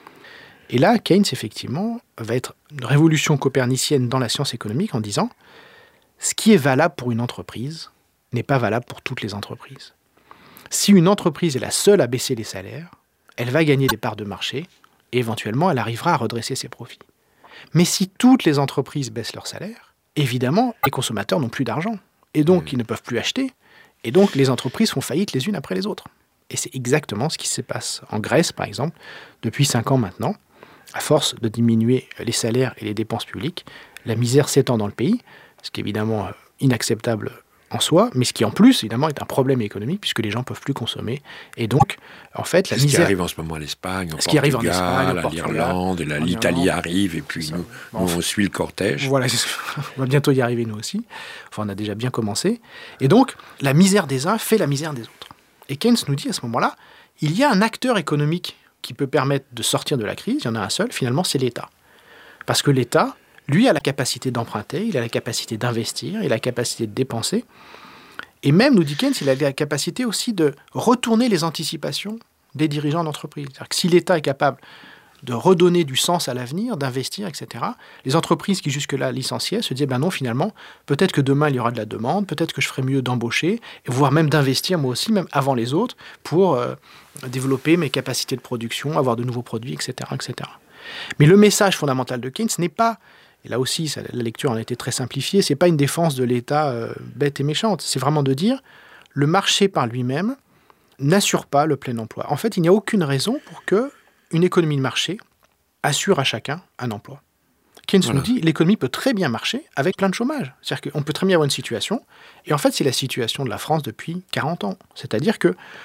Et là, Keynes, effectivement, va être une révolution copernicienne dans la science économique en disant « ce qui est valable pour une entreprise n'est pas valable pour toutes les entreprises. Si une entreprise est la seule à baisser les salaires, elle va gagner des parts de marché et éventuellement, elle arrivera à redresser ses profits. Mais si toutes les entreprises baissent leurs salaires, évidemment, les consommateurs n'ont plus d'argent. Et donc, ils ne peuvent plus acheter. Et donc, les entreprises font faillite les unes après les autres. Et c'est exactement ce qui se passe en Grèce, par exemple, depuis 5 ans maintenant. À force de diminuer les salaires et les dépenses publiques, la misère s'étend dans le pays, ce qui est évidemment inacceptable en soi, mais ce qui en plus, évidemment, est un problème économique, puisque les gens ne peuvent plus consommer. Et donc, en fait, la misère... Ce qui arrive en ce moment à l'Espagne, au Portugal, à l'Irlande, l'Italie arrive, et puis nous, on suit le cortège. Voilà, on va bientôt y arriver, nous aussi. Enfin, on a déjà bien commencé. Et donc, la misère des uns fait la misère des autres. Et Keynes nous dit à ce moment-là, il y a un acteur économique qui peut permettre de sortir de la crise, il y en a un seul, finalement, c'est l'État. Parce que l'État, lui, a la capacité d'emprunter, il a la capacité d'investir, il a la capacité de dépenser. Et même, nous dit Keynes, il a la capacité aussi de retourner les anticipations des dirigeants d'entreprise. C'est-à-dire que si l'État est capable de redonner du sens à l'avenir, d'investir, etc., les entreprises qui jusque-là licenciaient se disaient, ben non, finalement, peut-être que demain, il y aura de la demande, peut-être que je ferai mieux d'embaucher, voire même d'investir moi aussi, même avant les autres, pour développer mes capacités de production, avoir de nouveaux produits, etc., etc. Mais le message fondamental de Keynes n'est pas, et là aussi, la lecture en a été très simplifiée, c'est pas une défense de l'État bête et méchante, c'est vraiment de dire, le marché par lui-même n'assure pas le plein emploi. En fait, il n'y a aucune raison pour que une économie de marché assure à chacun un emploi. Keynes nous dit l'économie peut très bien marcher avec plein de chômage. C'est-à-dire qu'on peut très bien avoir une situation, et en fait c'est la situation de la France depuis 40 ans. C'est-à-dire que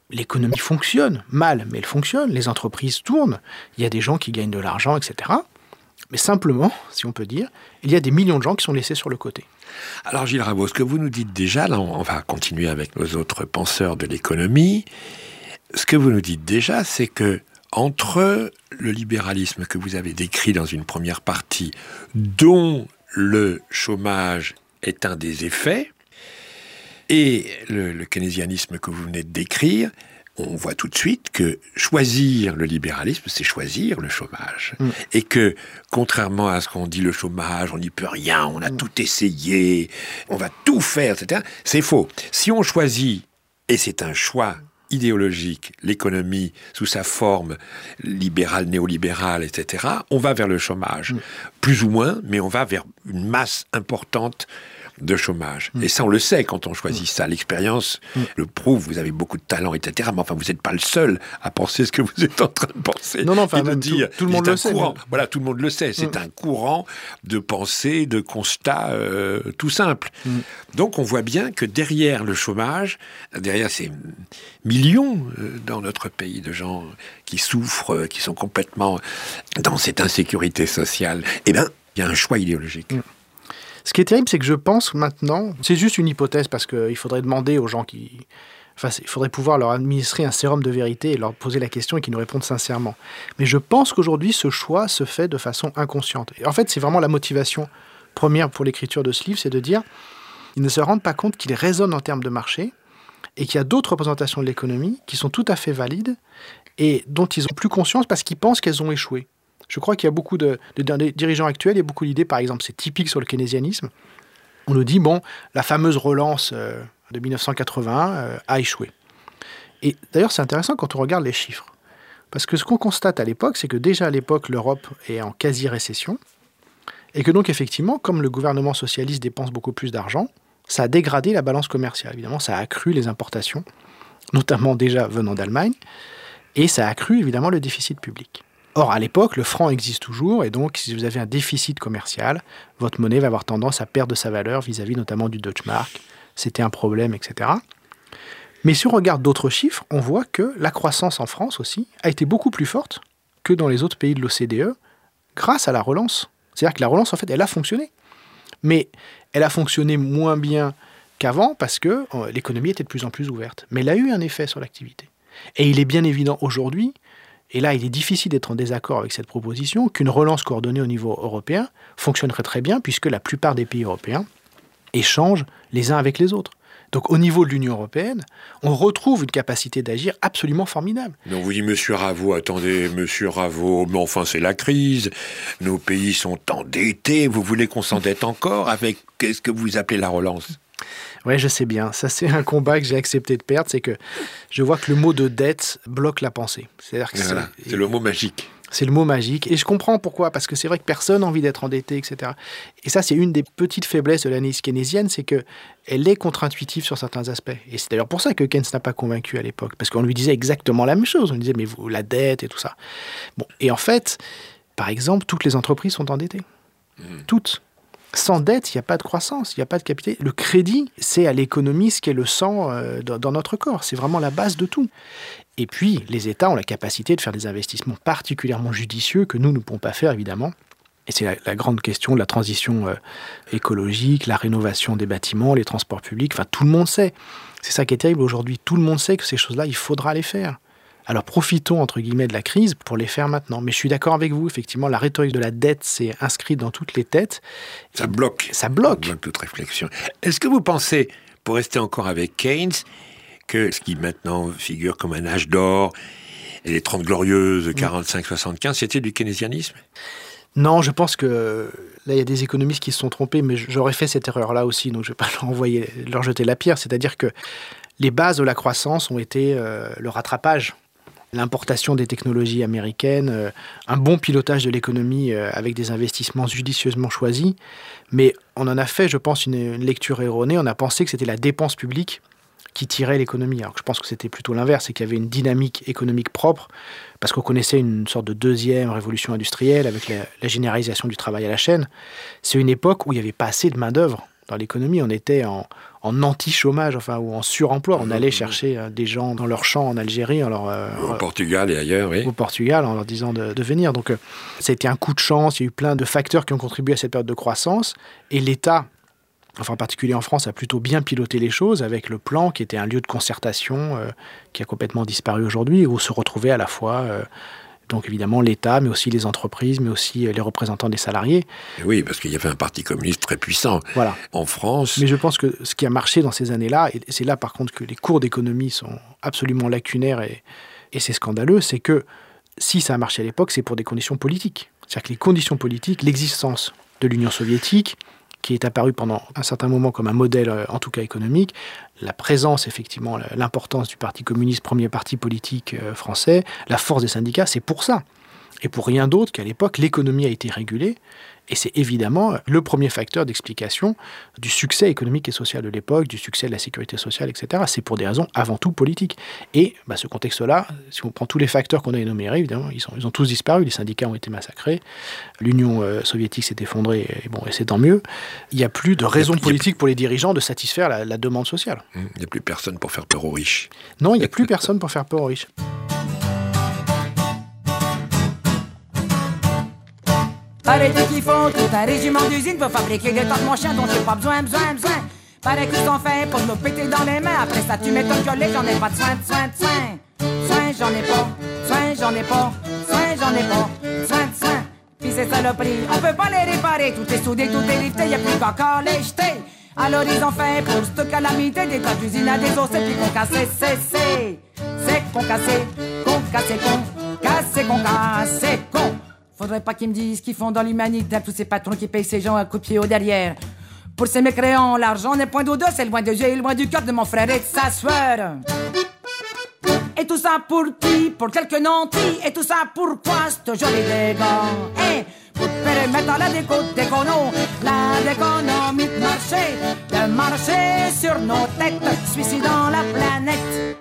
l'économie fonctionne mal, mais elle fonctionne, les entreprises tournent, il y a des gens qui gagnent de l'argent, etc. Mais simplement, si on peut dire, il y a des millions de gens qui sont laissés sur le côté. Alors Gilles Rabot, ce que vous nous dites déjà, là on va continuer avec nos autres penseurs de l'économie, ce que vous nous dites déjà, c'est que entre le libéralisme que vous avez décrit dans une première partie, dont le chômage est un des effets, et le keynésianisme que vous venez de décrire, on voit tout de suite que choisir le libéralisme, c'est choisir le chômage. Et que, contrairement à ce qu'on dit le chômage, on n'y peut rien, on a tout essayé, on va tout faire, etc. C'est faux. Si on choisit, et c'est un choix idéologique, l'économie sous sa forme libérale, néolibérale, etc., on va vers le chômage. Plus ou moins, mais on va vers une masse importante de chômage. Et ça, on le sait quand on choisit ça. L'expérience le prouve, vous avez beaucoup de talent, etc. Mais enfin, vous n'êtes pas le seul à penser ce que vous êtes en train de penser. Non, enfin, même dire, tout le monde le sait. Voilà, tout le monde le sait. C'est un courant de pensée, de constat tout simple. Donc, on voit bien que derrière le chômage, derrière ces millions dans notre pays de gens qui souffrent, qui sont complètement dans cette insécurité sociale, eh bien, il y a un choix idéologique. Ce qui est terrible, c'est que je pense maintenant, c'est juste une hypothèse parce qu'il faudrait demander aux gens qui... Enfin, il faudrait pouvoir leur administrer un sérum de vérité et leur poser la question et qu'ils nous répondent sincèrement. Mais je pense qu'aujourd'hui, ce choix se fait de façon inconsciente. Et en fait, c'est vraiment la motivation première pour l'écriture de ce livre, c'est de dire ils ne se rendent pas compte qu'il résonne en termes de marché et qu'il y a d'autres représentations de l'économie qui sont tout à fait valides et dont ils n'ont plus conscience parce qu'ils pensent qu'elles ont échoué. Je crois qu'il y a beaucoup de dirigeants actuels, il y a beaucoup d'idées, par exemple, c'est typique sur le keynésianisme. On nous dit, bon, la fameuse relance de 1981 a échoué. Et d'ailleurs, c'est intéressant quand on regarde les chiffres. Parce que ce qu'on constate à l'époque, c'est que déjà à l'époque, l'Europe est en quasi-récession. Et que donc, effectivement, comme le gouvernement socialiste dépense beaucoup plus d'argent, ça a dégradé la balance commerciale. Évidemment, ça a accru les importations, notamment déjà venant d'Allemagne. Et ça a accru, évidemment, le déficit public. Or, à l'époque, le franc existe toujours, et donc, si vous avez un déficit commercial, votre monnaie va avoir tendance à perdre de sa valeur vis-à-vis notamment du Deutschmark. C'était un problème, etc. Mais si on regarde d'autres chiffres, on voit que la croissance en France aussi a été beaucoup plus forte que dans les autres pays de l'OCDE grâce à la relance. C'est-à-dire que la relance, en fait, elle a fonctionné. Mais elle a fonctionné moins bien qu'avant parce que l'économie était de plus en plus ouverte. Mais elle a eu un effet sur l'activité. Et il est bien évident aujourd'hui, et là il est difficile d'être en désaccord avec cette proposition, qu'une relance coordonnée au niveau européen fonctionnerait très bien puisque la plupart des pays européens échangent les uns avec les autres. Donc au niveau de l'Union européenne, on retrouve une capacité d'agir absolument formidable. Donc vous dites, Monsieur Ravaud, attendez, Monsieur Ravaud, mais enfin c'est la crise, nos pays sont endettés, vous voulez qu'on s'endette encore avec qu'est-ce que vous appelez la relance ? Oui, je sais bien. Ça, c'est un combat que j'ai accepté de perdre. C'est que je vois que le mot de dette bloque la pensée. C'est-à-dire que voilà, c'est le mot magique. C'est le mot magique. Et je comprends pourquoi. Parce que c'est vrai que personne n'a envie d'être endetté, etc. Et ça, c'est une des petites faiblesses de l'analyse keynésienne, c'est qu'elle est contre-intuitive sur certains aspects. Et c'est d'ailleurs pour ça que Keynes n'a pas convaincu à l'époque. Parce qu'on lui disait exactement la même chose. On lui disait, mais vous, la dette et tout ça. Bon. Et en fait, par exemple, toutes les entreprises sont endettées. Toutes. Sans dette, il n'y a pas de croissance, il n'y a pas de capitalité. Le crédit, c'est à l'économie ce qu'est le sang dans notre corps. C'est vraiment la base de tout. Et puis, les États ont la capacité de faire des investissements particulièrement judicieux que nous ne pouvons pas faire, évidemment. Et c'est la grande question de la transition écologique, la rénovation des bâtiments, les transports publics. Enfin, tout le monde sait. C'est ça qui est terrible aujourd'hui. Tout le monde sait que ces choses-là, il faudra les faire. Alors profitons, entre guillemets, de la crise pour les faire maintenant. Mais je suis d'accord avec vous, effectivement, la rhétorique de la dette s'est inscrite dans toutes les têtes. Ça bloque. Ça bloque toute réflexion. Est-ce que vous pensez, pour rester encore avec Keynes, que ce qui maintenant figure comme un âge d'or, et les 30 glorieuses, 45-75, c'était du keynésianisme ? Non, je pense que là, il y a des économistes qui se sont trompés, mais j'aurais fait cette erreur-là aussi, donc je ne vais pas leur jeter la pierre. C'est-à-dire que les bases de la croissance ont été le rattrapage, l'importation des technologies américaines, un bon pilotage de l'économie avec des investissements judicieusement choisis. Mais on en a fait, je pense, une lecture erronée. On a pensé que c'était la dépense publique qui tirait l'économie. Alors que je pense que c'était plutôt l'inverse, c'est qu'il y avait une dynamique économique propre, parce qu'on connaissait une sorte de deuxième révolution industrielle avec la généralisation du travail à la chaîne. C'est une époque où il n'y avait pas assez de main-d'œuvre dans l'économie, on était en anti-chômage, ou en suremploi. On allait chercher des gens dans leurs champs en Algérie. Au Portugal et ailleurs, oui. Au Portugal, en leur disant de venir. Donc, ça a été un coup de chance. Il y a eu plein de facteurs qui ont contribué à cette période de croissance. Et l'État, en particulier en France, a plutôt bien piloté les choses avec le plan qui était un lieu de concertation qui a complètement disparu aujourd'hui, où se retrouvaient à la fois... donc évidemment l'État, mais aussi les entreprises, mais aussi les représentants des salariés. Et oui, parce qu'il y avait un parti communiste très puissant en France. Mais je pense que ce qui a marché dans ces années-là, et c'est là par contre que les cours d'économie sont absolument lacunaires et c'est scandaleux, c'est que si ça a marché à l'époque, c'est pour des conditions politiques. C'est-à-dire que les conditions politiques, l'existence de l'Union soviétique, qui est apparu pendant un certain moment comme un modèle, en tout cas économique, la présence, effectivement, l'importance du Parti communiste, premier parti politique français, la force des syndicats, c'est pour ça. Et pour rien d'autre qu'à l'époque, l'économie a été régulée. Et c'est évidemment le premier facteur d'explication du succès économique et social de l'époque, du succès de la sécurité sociale, etc. C'est pour des raisons avant tout politiques. Et ce contexte-là, si on prend tous les facteurs qu'on a énumérés, évidemment, ils ont tous disparu. Les syndicats ont été massacrés. L'Union soviétique s'est effondrée, et c'est tant mieux. Il n'y a plus de raison politique pour les dirigeants de satisfaire la demande sociale. Il n'y a plus personne pour faire peur aux riches. Non, il n'y a plus personne pour faire peur aux riches. Paraît-il qu'il faut tout un régiment d'usine pour fabriquer des tas de machins dont j'ai pas besoin. Paraît qu'ils sont faits pour nous péter dans les mains. Après ça, tu m'étonnes que les j'en ai pas de soin. Soin, j'en ai pas. Pis ces saloperies, on peut pas les réparer. Tout est soudé, tout est lifté, y'a plus qu'encore les jeter. Alors ils ont fait pour cette calamité des tas d'usines à des os, et puis qu'on cassait, c'est qu'on cassait, con. Faudrait pas qu'ils me disent qu'ils font dans l'humanité, tous ces patrons qui payent ces gens à coups de pied au derrière. Pour ces mécréants, l'argent n'est point d'eau, c'est loin de Dieu et loin du cœur de mon frère et de sa soeur. Et tout ça pour qui? Pour quelques nantis. Et tout ça pourquoi? Ce joli dégât. Pour permettre la décote d'écono, la d'économie de marcher sur nos têtes, suicidant la planète.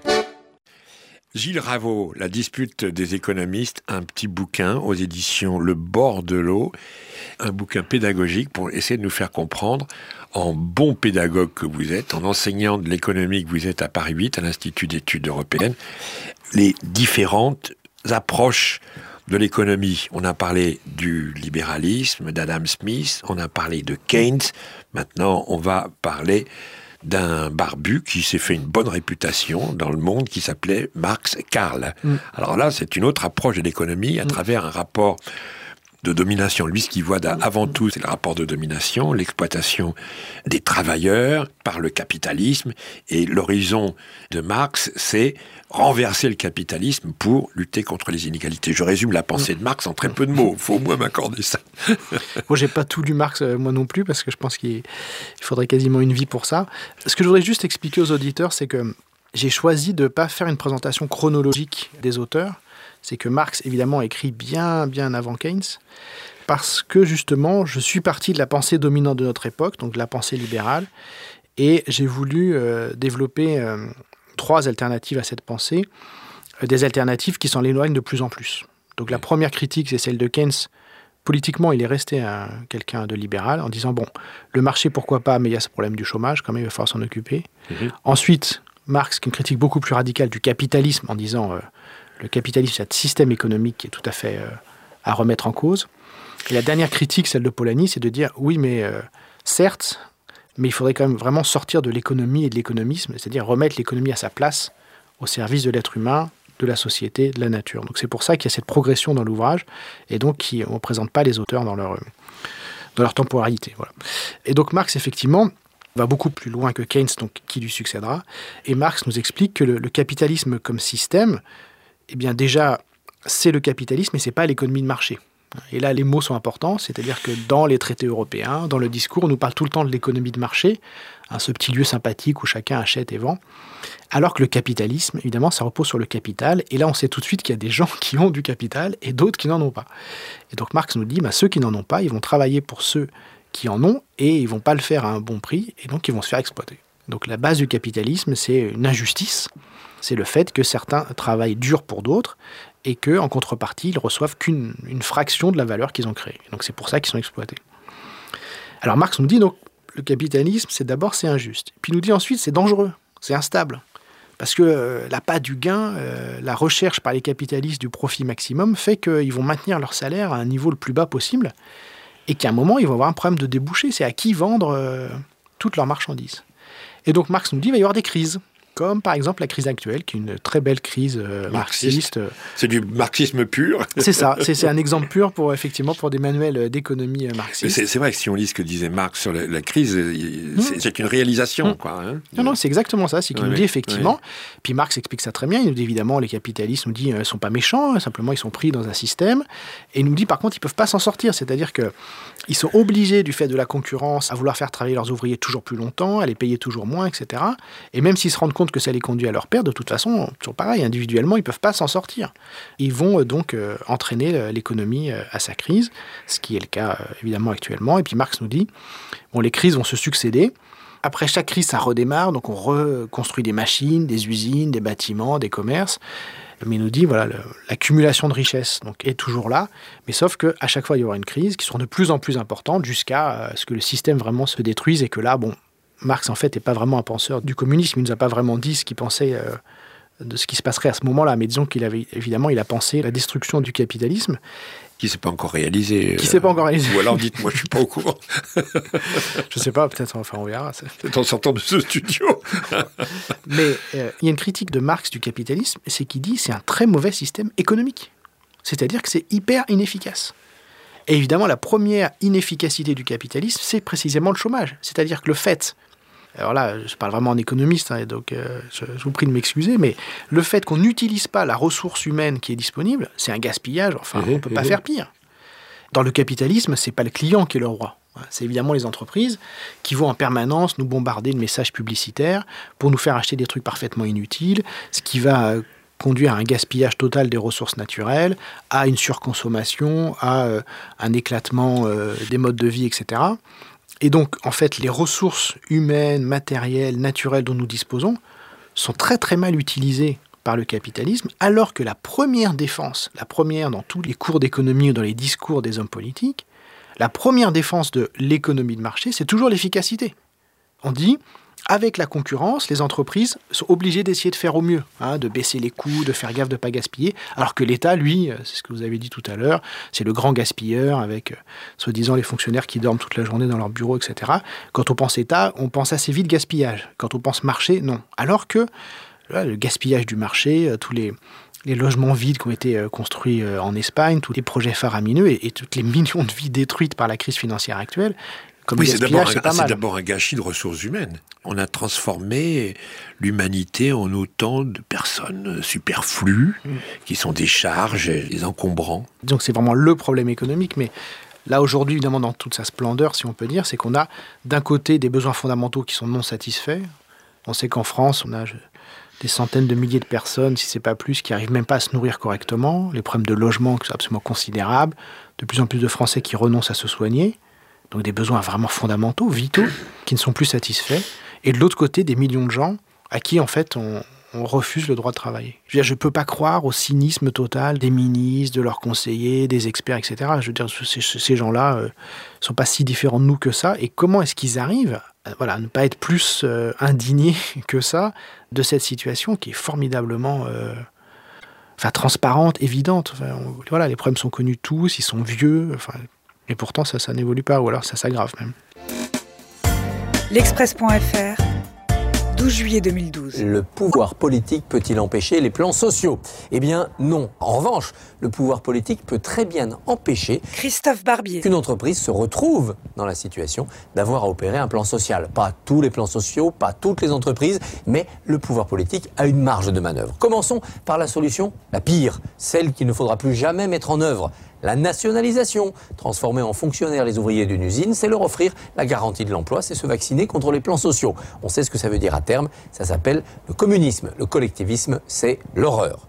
Gilles Raveau, La dispute des économistes, un petit bouquin aux éditions Le Bord de l'eau, un bouquin pédagogique pour essayer de nous faire comprendre, en bon pédagogue que vous êtes, en enseignant de l'économie que vous êtes à Paris 8, à l'Institut d'études européennes, les différentes approches de l'économie. On a parlé du libéralisme, d'Adam Smith, on a parlé de Keynes, maintenant on va parler d'un barbu qui s'est fait une bonne réputation dans le monde, qui s'appelait Marx Karl. Alors là, c'est une autre approche de l'économie à travers un rapport de domination. Lui, ce qu'il voit avant tout, c'est le rapport de domination, l'exploitation des travailleurs par le capitalisme. Et l'horizon de Marx, c'est renverser le capitalisme pour lutter contre les inégalités. Je résume la pensée de Marx en très peu de mots. Il faut au moins m'accorder ça. Moi, j'ai pas tout lu Marx, moi non plus, parce que je pense qu'il faudrait quasiment une vie pour ça. Ce que je voudrais juste expliquer aux auditeurs, c'est que j'ai choisi de ne pas faire une présentation chronologique des auteurs. C'est que Marx, évidemment, a écrit bien avant Keynes, parce que, justement, je suis parti de la pensée dominante de notre époque, donc de la pensée libérale, et j'ai voulu développer 3 alternatives à cette pensée, des alternatives qui s'en éloignent de plus en plus. Donc la première critique, c'est celle de Keynes. Politiquement, il est resté quelqu'un de libéral, en disant, bon, le marché, pourquoi pas, mais il y a ce problème du chômage, quand même, il va falloir s'en occuper. Ensuite, Marx, qui est une critique beaucoup plus radicale du capitalisme, en disant... le capitalisme, c'est un système économique qui est tout à fait à remettre en cause. Et la dernière critique, celle de Polanyi, c'est de dire, oui, mais certes, mais il faudrait quand même vraiment sortir de l'économie et de l'économisme, c'est-à-dire remettre l'économie à sa place, au service de l'être humain, de la société, de la nature. Donc c'est pour ça qu'il y a cette progression dans l'ouvrage, et donc qui ne représente pas les auteurs dans leur temporalité. Voilà. Et donc Marx, effectivement, va beaucoup plus loin que Keynes, donc qui lui succédera, et Marx nous explique que le capitalisme comme système, eh bien déjà, c'est le capitalisme, mais ce n'est pas l'économie de marché. Et là, les mots sont importants, c'est-à-dire que dans les traités européens, dans le discours, on nous parle tout le temps de l'économie de marché, ce petit lieu sympathique où chacun achète et vend, alors que le capitalisme, évidemment, ça repose sur le capital, et là, on sait tout de suite qu'il y a des gens qui ont du capital et d'autres qui n'en ont pas. Et donc Marx nous dit, ceux qui n'en ont pas, ils vont travailler pour ceux qui en ont, et ils ne vont pas le faire à un bon prix, et donc ils vont se faire exploiter. Donc la base du capitalisme, c'est une injustice, c'est le fait que certains travaillent dur pour d'autres et qu'en contrepartie, ils reçoivent qu'une fraction de la valeur qu'ils ont créée. Donc c'est pour ça qu'ils sont exploités. Alors Marx nous dit donc, le capitalisme, c'est injuste. Puis il nous dit ensuite, c'est dangereux, c'est instable. Parce que l'appât du gain, la recherche par les capitalistes du profit maximum fait qu'ils vont maintenir leur salaire à un niveau le plus bas possible et qu'à un moment, ils vont avoir un problème de débouché. C'est à qui vendre toutes leurs marchandises. Et donc Marx nous dit qu'il va y avoir des crises. Comme par exemple la crise actuelle, qui est une très belle crise marxiste. C'est du marxisme pur. C'est ça, c'est un exemple pur pour des manuels d'économie marxiste. C'est vrai que si on lit ce que disait Marx sur la crise, c'est une réalisation. Quoi, hein. Non, c'est exactement ça. C'est qu'il nous dit effectivement, puis Marx explique ça très bien, il nous dit évidemment les capitalistes nous dit ils ne sont pas méchants, simplement ils sont pris dans un système, et il nous dit par contre ils ne peuvent pas s'en sortir, c'est-à-dire qu'ils sont obligés du fait de la concurrence à vouloir faire travailler leurs ouvriers toujours plus longtemps, à les payer toujours moins, etc. Et même s'ils se rendent compte que ça les conduit à leur perte, de toute façon, toujours pareil, individuellement, ils ne peuvent pas s'en sortir. Ils vont donc entraîner l'économie à sa crise, ce qui est le cas évidemment actuellement. Et puis Marx nous dit, les crises vont se succéder. Après chaque crise, ça redémarre, donc on reconstruit des machines, des usines, des bâtiments, des commerces. Mais il nous dit, l'accumulation de richesses est toujours là, mais sauf qu'à chaque fois, il y aura une crise qui sera de plus en plus importante jusqu'à ce que le système vraiment se détruise et que là, Marx, en fait, n'est pas vraiment un penseur du communisme. Il ne nous a pas vraiment dit ce qu'il pensait de ce qui se passerait à ce moment-là. Mais disons qu'il a pensé la destruction du capitalisme. Qui ne s'est pas encore réalisé. Ou alors, dites-moi, je ne suis pas au courant. Je ne sais pas, peut-être, on verra. Peut-être en sortant de ce studio. Mais il y a une critique de Marx du capitalisme, c'est qu'il dit que c'est un très mauvais système économique. C'est-à-dire que c'est hyper inefficace. Et évidemment, la première inefficacité du capitalisme, c'est précisément le chômage. C'est-à-dire que le fait, alors là, je parle vraiment en économiste, donc je vous prie de m'excuser, mais le fait qu'on n'utilise pas la ressource humaine qui est disponible, c'est un gaspillage, on ne peut pas faire pire. Dans le capitalisme, ce n'est pas le client qui est le roi. C'est évidemment les entreprises qui vont en permanence nous bombarder de messages publicitaires pour nous faire acheter des trucs parfaitement inutiles, ce qui va conduire à un gaspillage total des ressources naturelles, à une surconsommation, à un éclatement des modes de vie, etc. Et donc, en fait, les ressources humaines, matérielles, naturelles dont nous disposons sont très très mal utilisées par le capitalisme, alors que la première défense, dans tous les cours d'économie ou dans les discours des hommes politiques, la première défense de l'économie de marché, c'est toujours l'efficacité. On dit, avec la concurrence, les entreprises sont obligées d'essayer de faire au mieux, de baisser les coûts, de faire gaffe de ne pas gaspiller, alors que l'État, lui, c'est ce que vous avez dit tout à l'heure, c'est le grand gaspilleur avec, soi-disant, les fonctionnaires qui dorment toute la journée dans leur bureau, etc. Quand on pense État, on pense assez vite gaspillage. Quand on pense marché, non. Alors que le gaspillage du marché, tous les logements vides qui ont été construits en Espagne, tous les projets faramineux et toutes les millions de vies détruites par la crise financière actuelle, c'est d'abord un gâchis de ressources humaines. On a transformé l'humanité en autant de personnes superflues, qui sont des charges, des encombrants. Donc c'est vraiment le problème économique, mais là aujourd'hui, évidemment, dans toute sa splendeur, si on peut dire, c'est qu'on a d'un côté des besoins fondamentaux qui sont non satisfaits. On sait qu'en France, on a des centaines de milliers de personnes, si ce n'est pas plus, qui n'arrivent même pas à se nourrir correctement. Les problèmes de logement sont absolument considérables. De plus en plus de Français qui renoncent à se soigner. Donc des besoins vraiment fondamentaux, vitaux, qui ne sont plus satisfaits. Et de l'autre côté, des millions de gens à qui, en fait, on refuse le droit de travailler. Je ne peux pas croire au cynisme total des ministres, de leurs conseillers, des experts, etc. Je veux dire, ces gens-là ne sont pas si différents de nous que ça. Et comment est-ce qu'ils arrivent à ne pas être plus indignés que ça de cette situation qui est formidablement transparente, évidente. Les problèmes sont connus tous, ils sont vieux, et pourtant ça n'évolue pas, ou alors ça s'aggrave même. L'Express.fr, 12 juillet 2012. Le pouvoir politique peut-il empêcher les plans sociaux ? Eh bien non. En revanche, le pouvoir politique peut très bien empêcher Christophe Barbier qu'une entreprise se retrouve dans la situation d'avoir à opérer un plan social. Pas tous les plans sociaux, pas toutes les entreprises, mais le pouvoir politique a une marge de manœuvre. Commençons par la solution la pire, celle qu'il ne faudra plus jamais mettre en œuvre. La nationalisation, transformer en fonctionnaires les ouvriers d'une usine, c'est leur offrir la garantie de l'emploi, c'est se vacciner contre les plans sociaux. On sait ce que ça veut dire à terme, ça s'appelle le communisme. Le collectivisme, c'est l'horreur.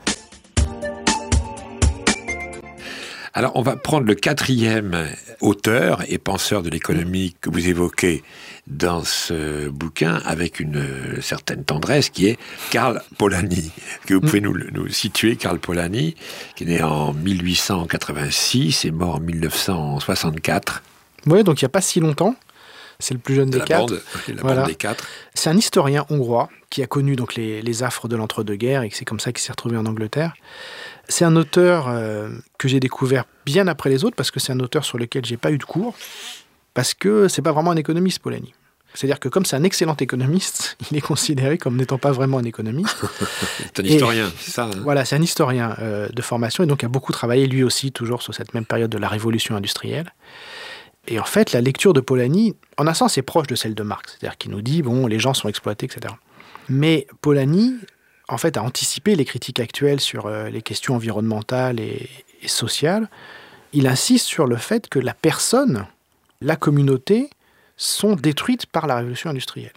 Alors, on va prendre le quatrième auteur et penseur de l'économie que vous évoquez dans ce bouquin avec une certaine tendresse, qui est Karl Polanyi. Que vous pouvez nous situer, Karl Polanyi, qui est né en 1886 et mort en 1964. Oui, donc il n'y a pas si longtemps. C'est le plus jeune des quatre. La bande des quatre. C'est un historien hongrois qui a connu donc les affres de l'entre-deux-guerres et que c'est comme ça qu'il s'est retrouvé en Angleterre. C'est un auteur que j'ai découvert bien après les autres parce que c'est un auteur sur lequel j'ai pas eu de cours parce que c'est pas vraiment un économiste, Polanyi. C'est-à-dire que comme c'est un excellent économiste, il est considéré comme n'étant pas vraiment un économiste. C'est un historien, c'est ça hein. Voilà, c'est un historien de formation et donc a beaucoup travaillé lui aussi toujours sur cette même période de la révolution industrielle. Et en fait, la lecture de Polanyi, en un sens, est proche de celle de Marx. C'est-à-dire qu'il nous dit, bon, les gens sont exploités, etc. Mais Polanyi, en fait, a anticipé les critiques actuelles sur les questions environnementales et sociales. Il insiste sur le fait que la personne, la communauté, sont détruites par la révolution industrielle.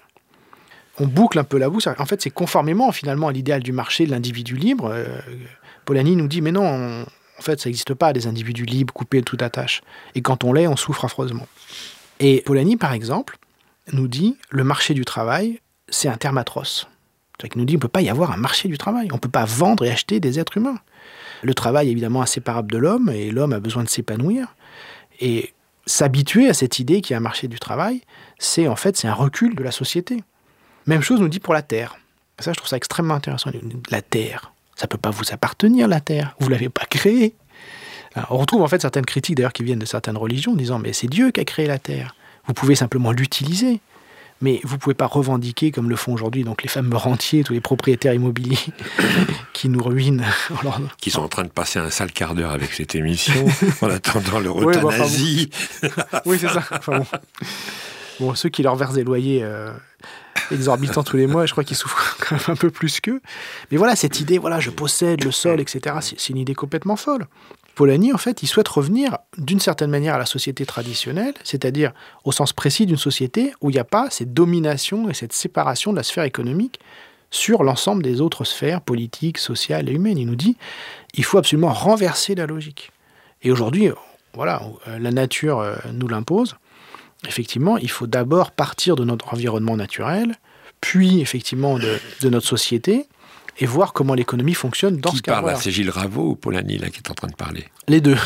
On boucle un peu la boucle. En fait, c'est conformément finalement à l'idéal du marché, de l'individu libre. Polanyi nous dit, mais non, en fait, ça n'existe pas, des individus libres, coupés de toute attache. Et quand on l'est, on souffre affreusement. Et Polanyi, par exemple, nous dit, le marché du travail, c'est un terme atroce. C'est-à-dire qu'il nous dit, on ne peut pas y avoir un marché du travail. On ne peut pas vendre et acheter des êtres humains. Le travail est évidemment inséparable de l'homme, et l'homme a besoin de s'épanouir. Et s'habituer à cette idée qu'il y a un marché du travail, c'est un recul de la société. Même chose nous dit pour la Terre. Ça, je trouve ça extrêmement intéressant. La Terre, ça ne peut pas vous appartenir, la Terre. Vous ne l'avez pas créée. Alors, on retrouve en fait certaines critiques d'ailleurs qui viennent de certaines religions, disant mais c'est Dieu qui a créé la Terre. Vous pouvez simplement l'utiliser. Mais vous ne pouvez pas revendiquer, comme le font aujourd'hui donc les fameux rentiers, tous les propriétaires immobiliers qui nous ruinent. Qui sont en train de passer un sale quart d'heure avec cette émission, en attendant leur euthanasie. Oui, c'est ça. Enfin, bon, ceux qui leur versent des loyers exorbitants tous les mois, je crois qu'ils souffrent quand même un peu plus qu'eux. Mais voilà, cette idée, je possède le sol, etc., c'est une idée complètement folle. Polanyi, en fait, il souhaite revenir d'une certaine manière à la société traditionnelle, c'est-à-dire au sens précis d'une société où il n'y a pas cette domination et cette séparation de la sphère économique sur l'ensemble des autres sphères politiques, sociales et humaines. Il nous dit il faut absolument renverser la logique. Et aujourd'hui, la nature nous l'impose. Effectivement, il faut d'abord partir de notre environnement naturel, puis effectivement de notre société, et voir comment l'économie fonctionne dans ce cadre-là. C'est Gilles Ravaud ou Polanyi là, qui est en train de parler? Les deux.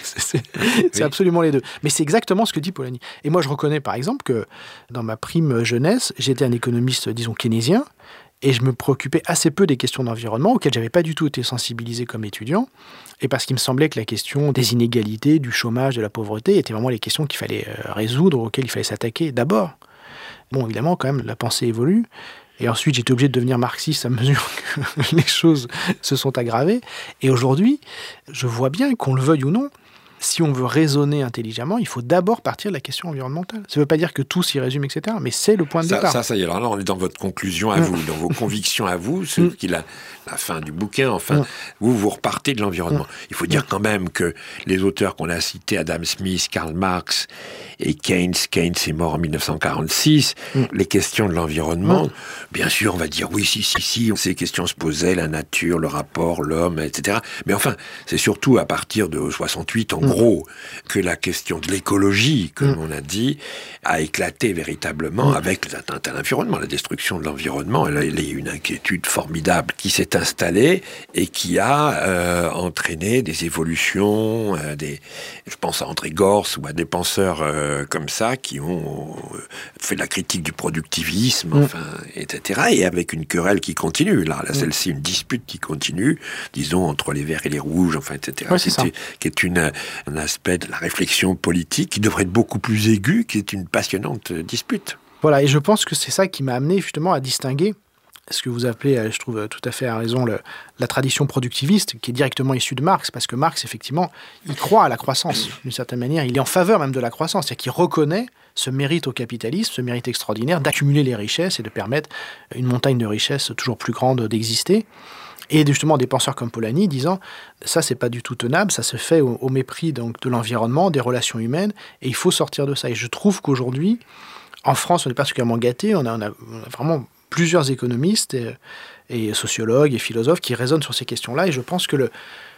C'est absolument les deux. Mais c'est exactement ce que dit Polanyi. Et moi, je reconnais par exemple que dans ma prime jeunesse, j'étais un économiste, disons, keynésien, et je me préoccupais assez peu des questions d'environnement, auxquelles je n'avais pas du tout été sensibilisé comme étudiant, et parce qu'il me semblait que la question des inégalités, du chômage, de la pauvreté, étaient vraiment les questions qu'il fallait résoudre, auxquelles il fallait s'attaquer d'abord. Bon, évidemment, quand même, la pensée évolue. Et ensuite, j'étais obligé de devenir marxiste à mesure que les choses se sont aggravées. Et aujourd'hui, je vois bien qu'on le veuille ou non, si on veut raisonner intelligemment, il faut d'abord partir de la question environnementale. Ça ne veut pas dire que tout s'y résume, etc. Mais c'est le point de départ. Ça y est. Alors là, on est dans votre conclusion à vous, dans vos convictions à vous, ce qui est la fin du bouquin. Enfin, vous repartez de l'environnement. Il faut dire quand même que les auteurs qu'on a cités, Adam Smith, Karl Marx et Keynes est mort en 1946, les questions de l'environnement, bien sûr, on va dire oui, si, ces questions se posaient, la nature, le rapport, l'homme, etc. Mais enfin, c'est surtout à partir de 68, en gros, que la question de l'écologie, comme on a dit, a éclaté véritablement avec les atteintes à l'environnement, la destruction de l'environnement. Et là, il y a une inquiétude formidable qui s'est installée et qui a entraîné des évolutions, je pense à André Gorz ou à des penseurs comme ça qui ont fait la critique du productivisme, etc. Et avec une querelle qui continue. Là celle-ci, une dispute qui continue, disons, entre les verts et les rouges, etc. Ouais, qui est un aspect de la réflexion politique qui devrait être beaucoup plus aigu, qui est une passionnante dispute. Voilà, et je pense que c'est ça qui m'a amené justement à distinguer ce que vous appelez, je trouve tout à fait à raison, la tradition productiviste, qui est directement issue de Marx, parce que Marx, effectivement, il croit à la croissance, d'une certaine manière. Il est en faveur même de la croissance, c'est-à-dire qu'il reconnaît ce mérite au capitalisme, ce mérite extraordinaire d'accumuler les richesses et de permettre une montagne de richesses toujours plus grande d'exister. Et justement, des penseurs comme Polanyi disant « ça, c'est pas du tout tenable, ça se fait au mépris donc, de l'environnement, des relations humaines, et il faut sortir de ça. » Et je trouve qu'aujourd'hui, en France, on est particulièrement gâtés, on a vraiment plusieurs économistes et sociologues et philosophes qui raisonnent sur ces questions-là, et je pense que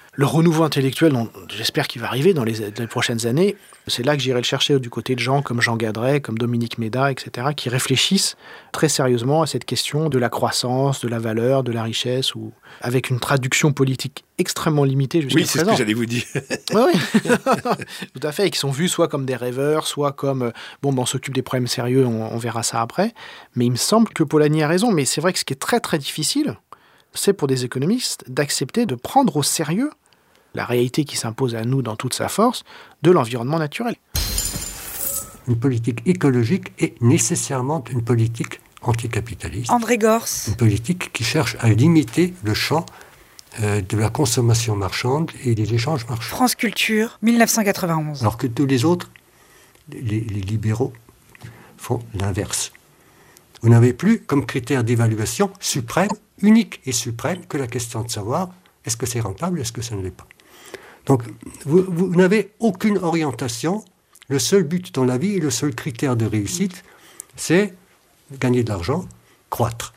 Le renouveau intellectuel, j'espère qu'il va arriver dans les prochaines années. C'est là que j'irai le chercher du côté de gens comme Jean Gadret, comme Dominique Méda, etc., qui réfléchissent très sérieusement à cette question de la croissance, de la valeur, de la richesse, ou avec une traduction politique extrêmement limitée jusqu'à présent. Oui, c'est ce que j'allais vous dire. Oui, tout à fait, et qui sont vus soit comme des rêveurs, soit comme, on s'occupe des problèmes sérieux, on verra ça après. Mais il me semble que Polanyi a raison, mais c'est vrai que ce qui est très très difficile, c'est pour des économistes d'accepter de prendre au sérieux la réalité qui s'impose à nous dans toute sa force de l'environnement naturel. Une politique écologique est nécessairement une politique anticapitaliste. André Gors. Une politique qui cherche à limiter le champ de la consommation marchande et des échanges marchands. France Culture, 1991. Alors que tous les autres, les libéraux, font l'inverse. Vous n'avez plus comme critère d'évaluation suprême, unique et suprême, que la question de savoir est-ce que c'est rentable, est-ce que ça ne l'est pas. Donc, vous n'avez aucune orientation. Le seul but dans la vie et le seul critère de réussite, c'est gagner de l'argent, croître.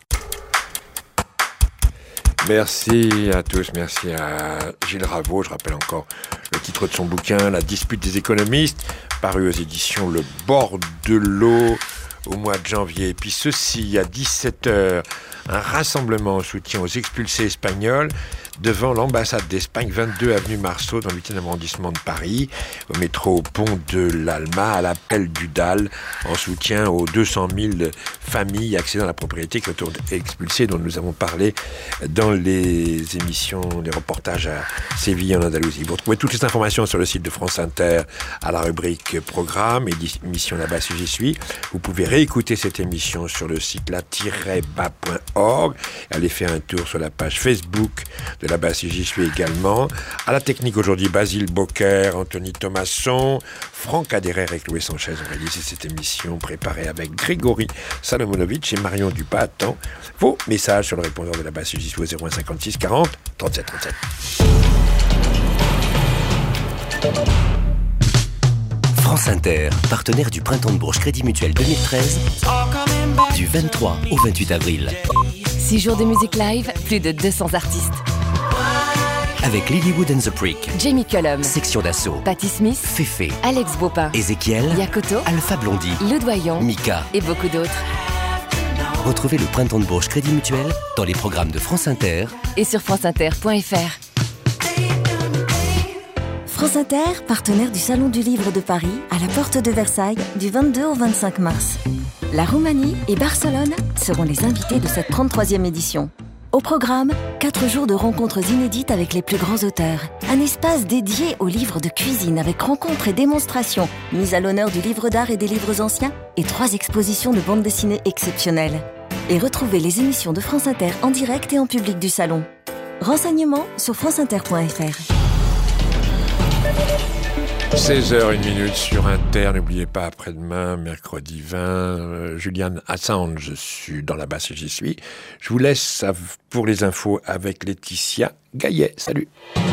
Merci à tous, merci à Gilles Raveau. Je rappelle encore le titre de son bouquin, La dispute des économistes, paru aux éditions Le Bord de l'eau au mois de janvier. Et puis ceci, à 17h, un rassemblement en soutien aux expulsés espagnols devant l'ambassade d'Espagne, 22 avenue Marceau, dans le 8e arrondissement de Paris, au métro pont de l'Alma, à l'appel du DAL, en soutien aux 200 000 familles accédant à la propriété qui ont été expulsées, dont nous avons parlé dans les émissions, les reportages à Séville, en Andalousie. Vous retrouvez toutes les informations sur le site de France Inter, à la rubrique Programme, émission là-bas si j'y suis. Vous pouvez réécouter cette émission sur le site la-bas.org. Allez faire un tour sur la page Facebook de là-bas si j'y suis également. À la technique aujourd'hui, Basile Bocquer, Anthony Thomasson, Franck Adhérer et Chloé Sanchez ont réalisé cette émission préparée avec Grégory Salomonovic et Marion Dupas. Attends vos messages sur le répondeur de là-bas si j'y suis au 01 56 40 37 37. France Inter, partenaire du Printemps de Bourges Crédit Mutuel 2013, du 23 au 28 avril. 6 jours de musique live, plus de 200 artistes. Avec Lilywood and the Prick, Jamie Cullum, Section d'Assaut, Patti Smith, Féfé, Alex Bopin, Ezekiel, Yakoto, Alpha Blondie, Le Doyon, Mika et beaucoup d'autres. Retrouvez le Printemps de Bourges Crédit Mutuel dans les programmes de France Inter et sur franceinter.fr. France Inter, partenaire du Salon du Livre de Paris, à la porte de Versailles, du 22 au 25 mars. La Roumanie et Barcelone seront les invités de cette 33e édition. Au programme, 4 jours de rencontres inédites avec les plus grands auteurs. Un espace dédié aux livres de cuisine avec rencontres et démonstrations, mise à l'honneur du livre d'art et des livres anciens, et 3 expositions de bande dessinée exceptionnelles. Et retrouvez les émissions de France Inter en direct et en public du salon. Renseignements sur franceinter.fr. 16h01 sur Inter, n'oubliez pas après-demain, mercredi 20, Julian Assange dans la basse et j'y suis. Je vous laisse pour les infos avec Laetitia Gaillet. Salut.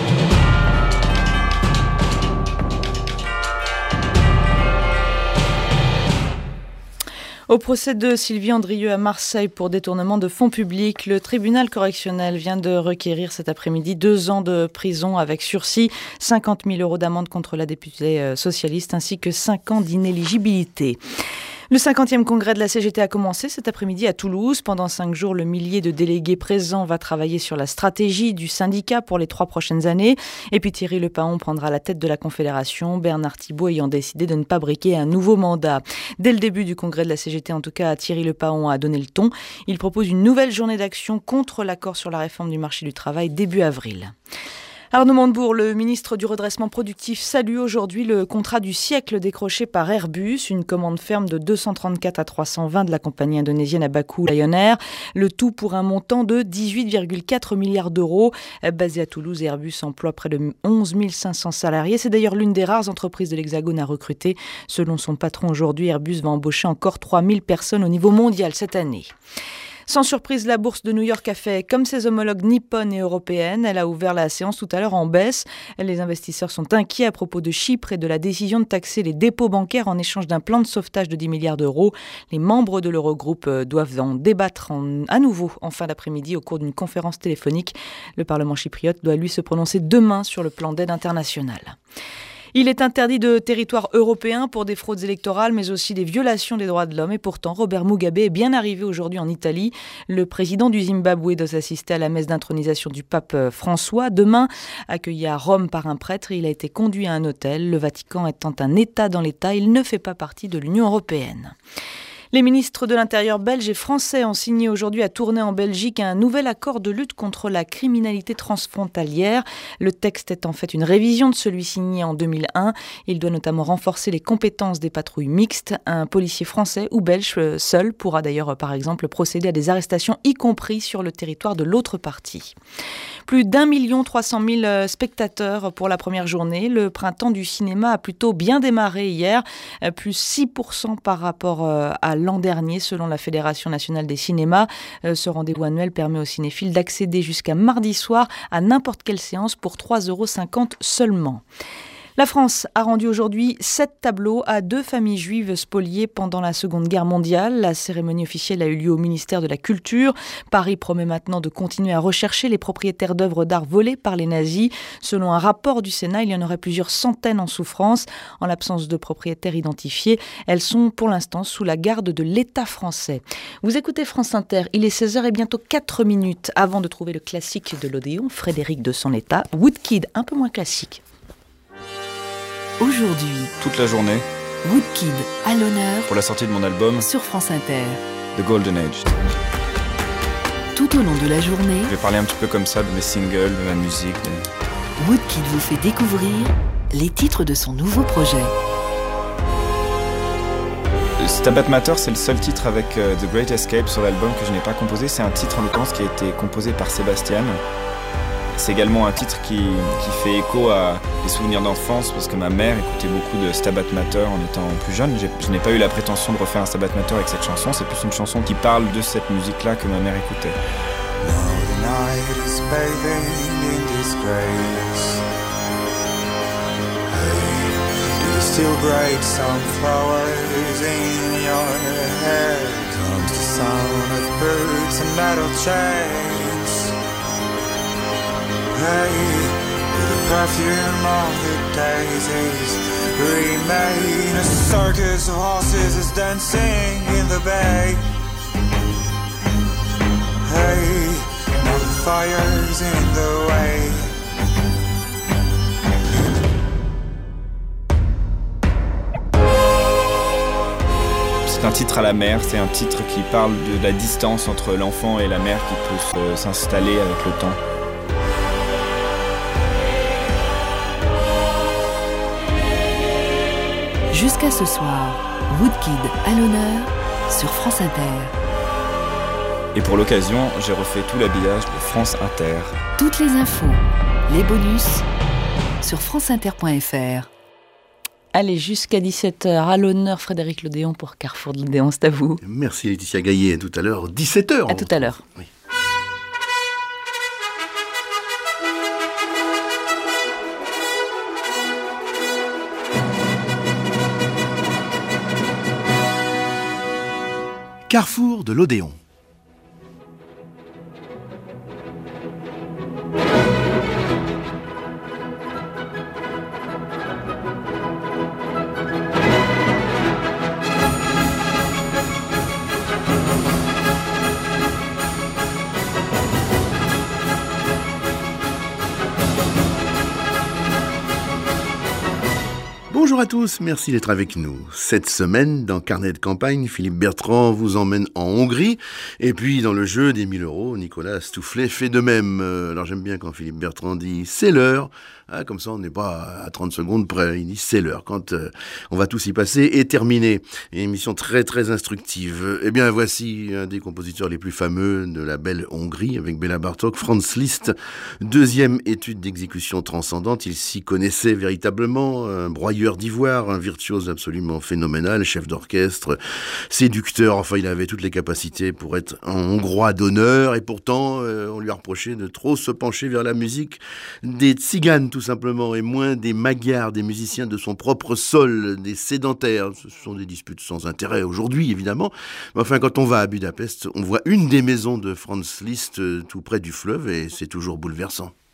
Au procès de Sylvie Andrieux à Marseille pour détournement de fonds publics, le tribunal correctionnel vient de requérir cet après-midi 2 ans de prison avec sursis, 50 000 € d'amende contre la députée socialiste ainsi que 5 ans d'inéligibilité. Le 50e congrès de la CGT a commencé cet après-midi à Toulouse. Pendant 5 jours, le millier de délégués présents va travailler sur la stratégie du syndicat pour les 3 prochaines années. Et puis Thierry Lepaon prendra la tête de la Confédération, Bernard Thibault ayant décidé de ne pas briquer un nouveau mandat. Dès le début du congrès de la CGT, en tout cas, Thierry Lepaon a donné le ton. Il propose une nouvelle journée d'action contre l'accord sur la réforme du marché du travail début avril. Arnaud Montebourg, le ministre du redressement productif, salue aujourd'hui le contrat du siècle décroché par Airbus, une commande ferme de 234 à 320 de la compagnie indonésienne Abaku Lion Air, le tout pour un montant de 18,4 milliards d'euros. Basé à Toulouse, Airbus emploie près de 11 500 salariés. C'est d'ailleurs l'une des rares entreprises de l'Hexagone à recruter. Selon son patron aujourd'hui, Airbus va embaucher encore 3000 personnes au niveau mondial cette année. Sans surprise, la bourse de New York a fait comme ses homologues nippones et européennes. Elle a ouvert la séance tout à l'heure en baisse. Les investisseurs sont inquiets à propos de Chypre et de la décision de taxer les dépôts bancaires en échange d'un plan de sauvetage de 10 milliards d'euros. Les membres de l'Eurogroupe doivent en débattre à nouveau en fin d'après-midi au cours d'une conférence téléphonique. Le Parlement chypriote doit lui se prononcer demain sur le plan d'aide international. Il est interdit de territoire européen pour des fraudes électorales, mais aussi des violations des droits de l'homme. Et pourtant, Robert Mugabe est bien arrivé aujourd'hui en Italie. Le président du Zimbabwe doit assister à la messe d'intronisation du pape François. Demain, accueilli à Rome par un prêtre, il a été conduit à un hôtel. Le Vatican étant un État dans l'État, il ne fait pas partie de l'Union européenne. Les ministres de l'Intérieur belges et français ont signé aujourd'hui à Tournai en Belgique un nouvel accord de lutte contre la criminalité transfrontalière. Le texte est en fait une révision de celui signé en 2001. Il doit notamment renforcer les compétences des patrouilles mixtes. Un policier français ou belge seul pourra d'ailleurs par exemple procéder à des arrestations, y compris sur le territoire de l'autre partie. Plus d'1 300 000 spectateurs pour la première journée. Le printemps du cinéma a plutôt bien démarré hier, plus 6% par rapport à l'an dernier, selon la Fédération nationale des cinémas. Ce rendez-vous annuel permet aux cinéphiles d'accéder jusqu'à mardi soir à n'importe quelle séance pour 3,50 € seulement. La France a rendu aujourd'hui 7 tableaux à 2 familles juives spoliées pendant la Seconde Guerre mondiale. La cérémonie officielle a eu lieu au ministère de la Culture. Paris promet maintenant de continuer à rechercher les propriétaires d'œuvres d'art volées par les nazis. Selon un rapport du Sénat, il y en aurait plusieurs centaines en souffrance. En l'absence de propriétaires identifiés, elles sont pour l'instant sous la garde de l'État français. Vous écoutez France Inter, il est 16h et bientôt 4 minutes avant de trouver le classique de l'Odéon, Frédéric de Sonetta, Woodkid, un peu moins classique. Aujourd'hui, toute la journée, Woodkid à l'honneur pour la sortie de mon album sur France Inter, The Golden Age. Tout au long de la journée, je vais parler un petit peu comme ça de mes singles, de ma musique. Woodkid vous fait découvrir les titres de son nouveau projet. Stabat Mater, c'est le seul titre avec The Great Escape sur l'album que je n'ai pas composé. C'est un titre en l'occurrence qui a été composé par Sébastien. C'est également un titre qui fait écho à des souvenirs d'enfance parce que ma mère écoutait beaucoup de Stabat Mater en étant plus jeune. Je n'ai pas eu la prétention de refaire un Stabat Mater avec cette chanson, c'est plus une chanson qui parle de cette musique-là que ma mère écoutait. Hey, the perfume of the daisies remain. A circus of horses is dancing in the bay. Hey, now the fire's in the way. C'est un titre à la mer, c'est un titre qui parle de la distance entre l'enfant et la mère qui peut s'installer avec le temps. Jusqu'à ce soir, Woodkid à l'honneur sur France Inter. Et pour l'occasion, j'ai refait tout l'habillage de France Inter. Toutes les infos, les bonus sur franceinter.fr. Allez, jusqu'à 17h, à l'honneur Frédéric Lodéon pour Carrefour de l'Odéon, c'est à vous. Merci Laetitia Gaillet, tout à l'heure, 17h. À tout à l'heure. Oui. Carrefour de l'Odéon. Bonjour à tous, merci d'être avec nous. Cette semaine, dans Carnet de campagne, Philippe Bertrand vous emmène en Hongrie. Et puis, dans le jeu des 1000 €, Nicolas Stoufflet fait de même. Alors, j'aime bien quand Philippe Bertrand dit « c'est l'heure ». Ah, comme ça, on n'est pas à 30 secondes près. Il dit « c'est l'heure ». Quand on va tous y passer et terminer. Une émission très, très instructive. Eh bien, voici un des compositeurs les plus fameux de la belle Hongrie, avec Béla Bartók, Franz Liszt. Deuxième étude d'exécution transcendante. Il s'y connaissait véritablement. Un broyeur d'Ivoire, un virtuose absolument phénoménal, chef d'orchestre, séducteur, enfin il avait toutes les capacités pour être un Hongrois d'honneur, et pourtant on lui a reproché de trop se pencher vers la musique des tziganes tout simplement, et moins des magyars, des musiciens de son propre sol, des sédentaires. Ce sont des disputes sans intérêt aujourd'hui évidemment, mais enfin quand on va à Budapest, on voit une des maisons de Franz Liszt tout près du fleuve, et c'est toujours bouleversant.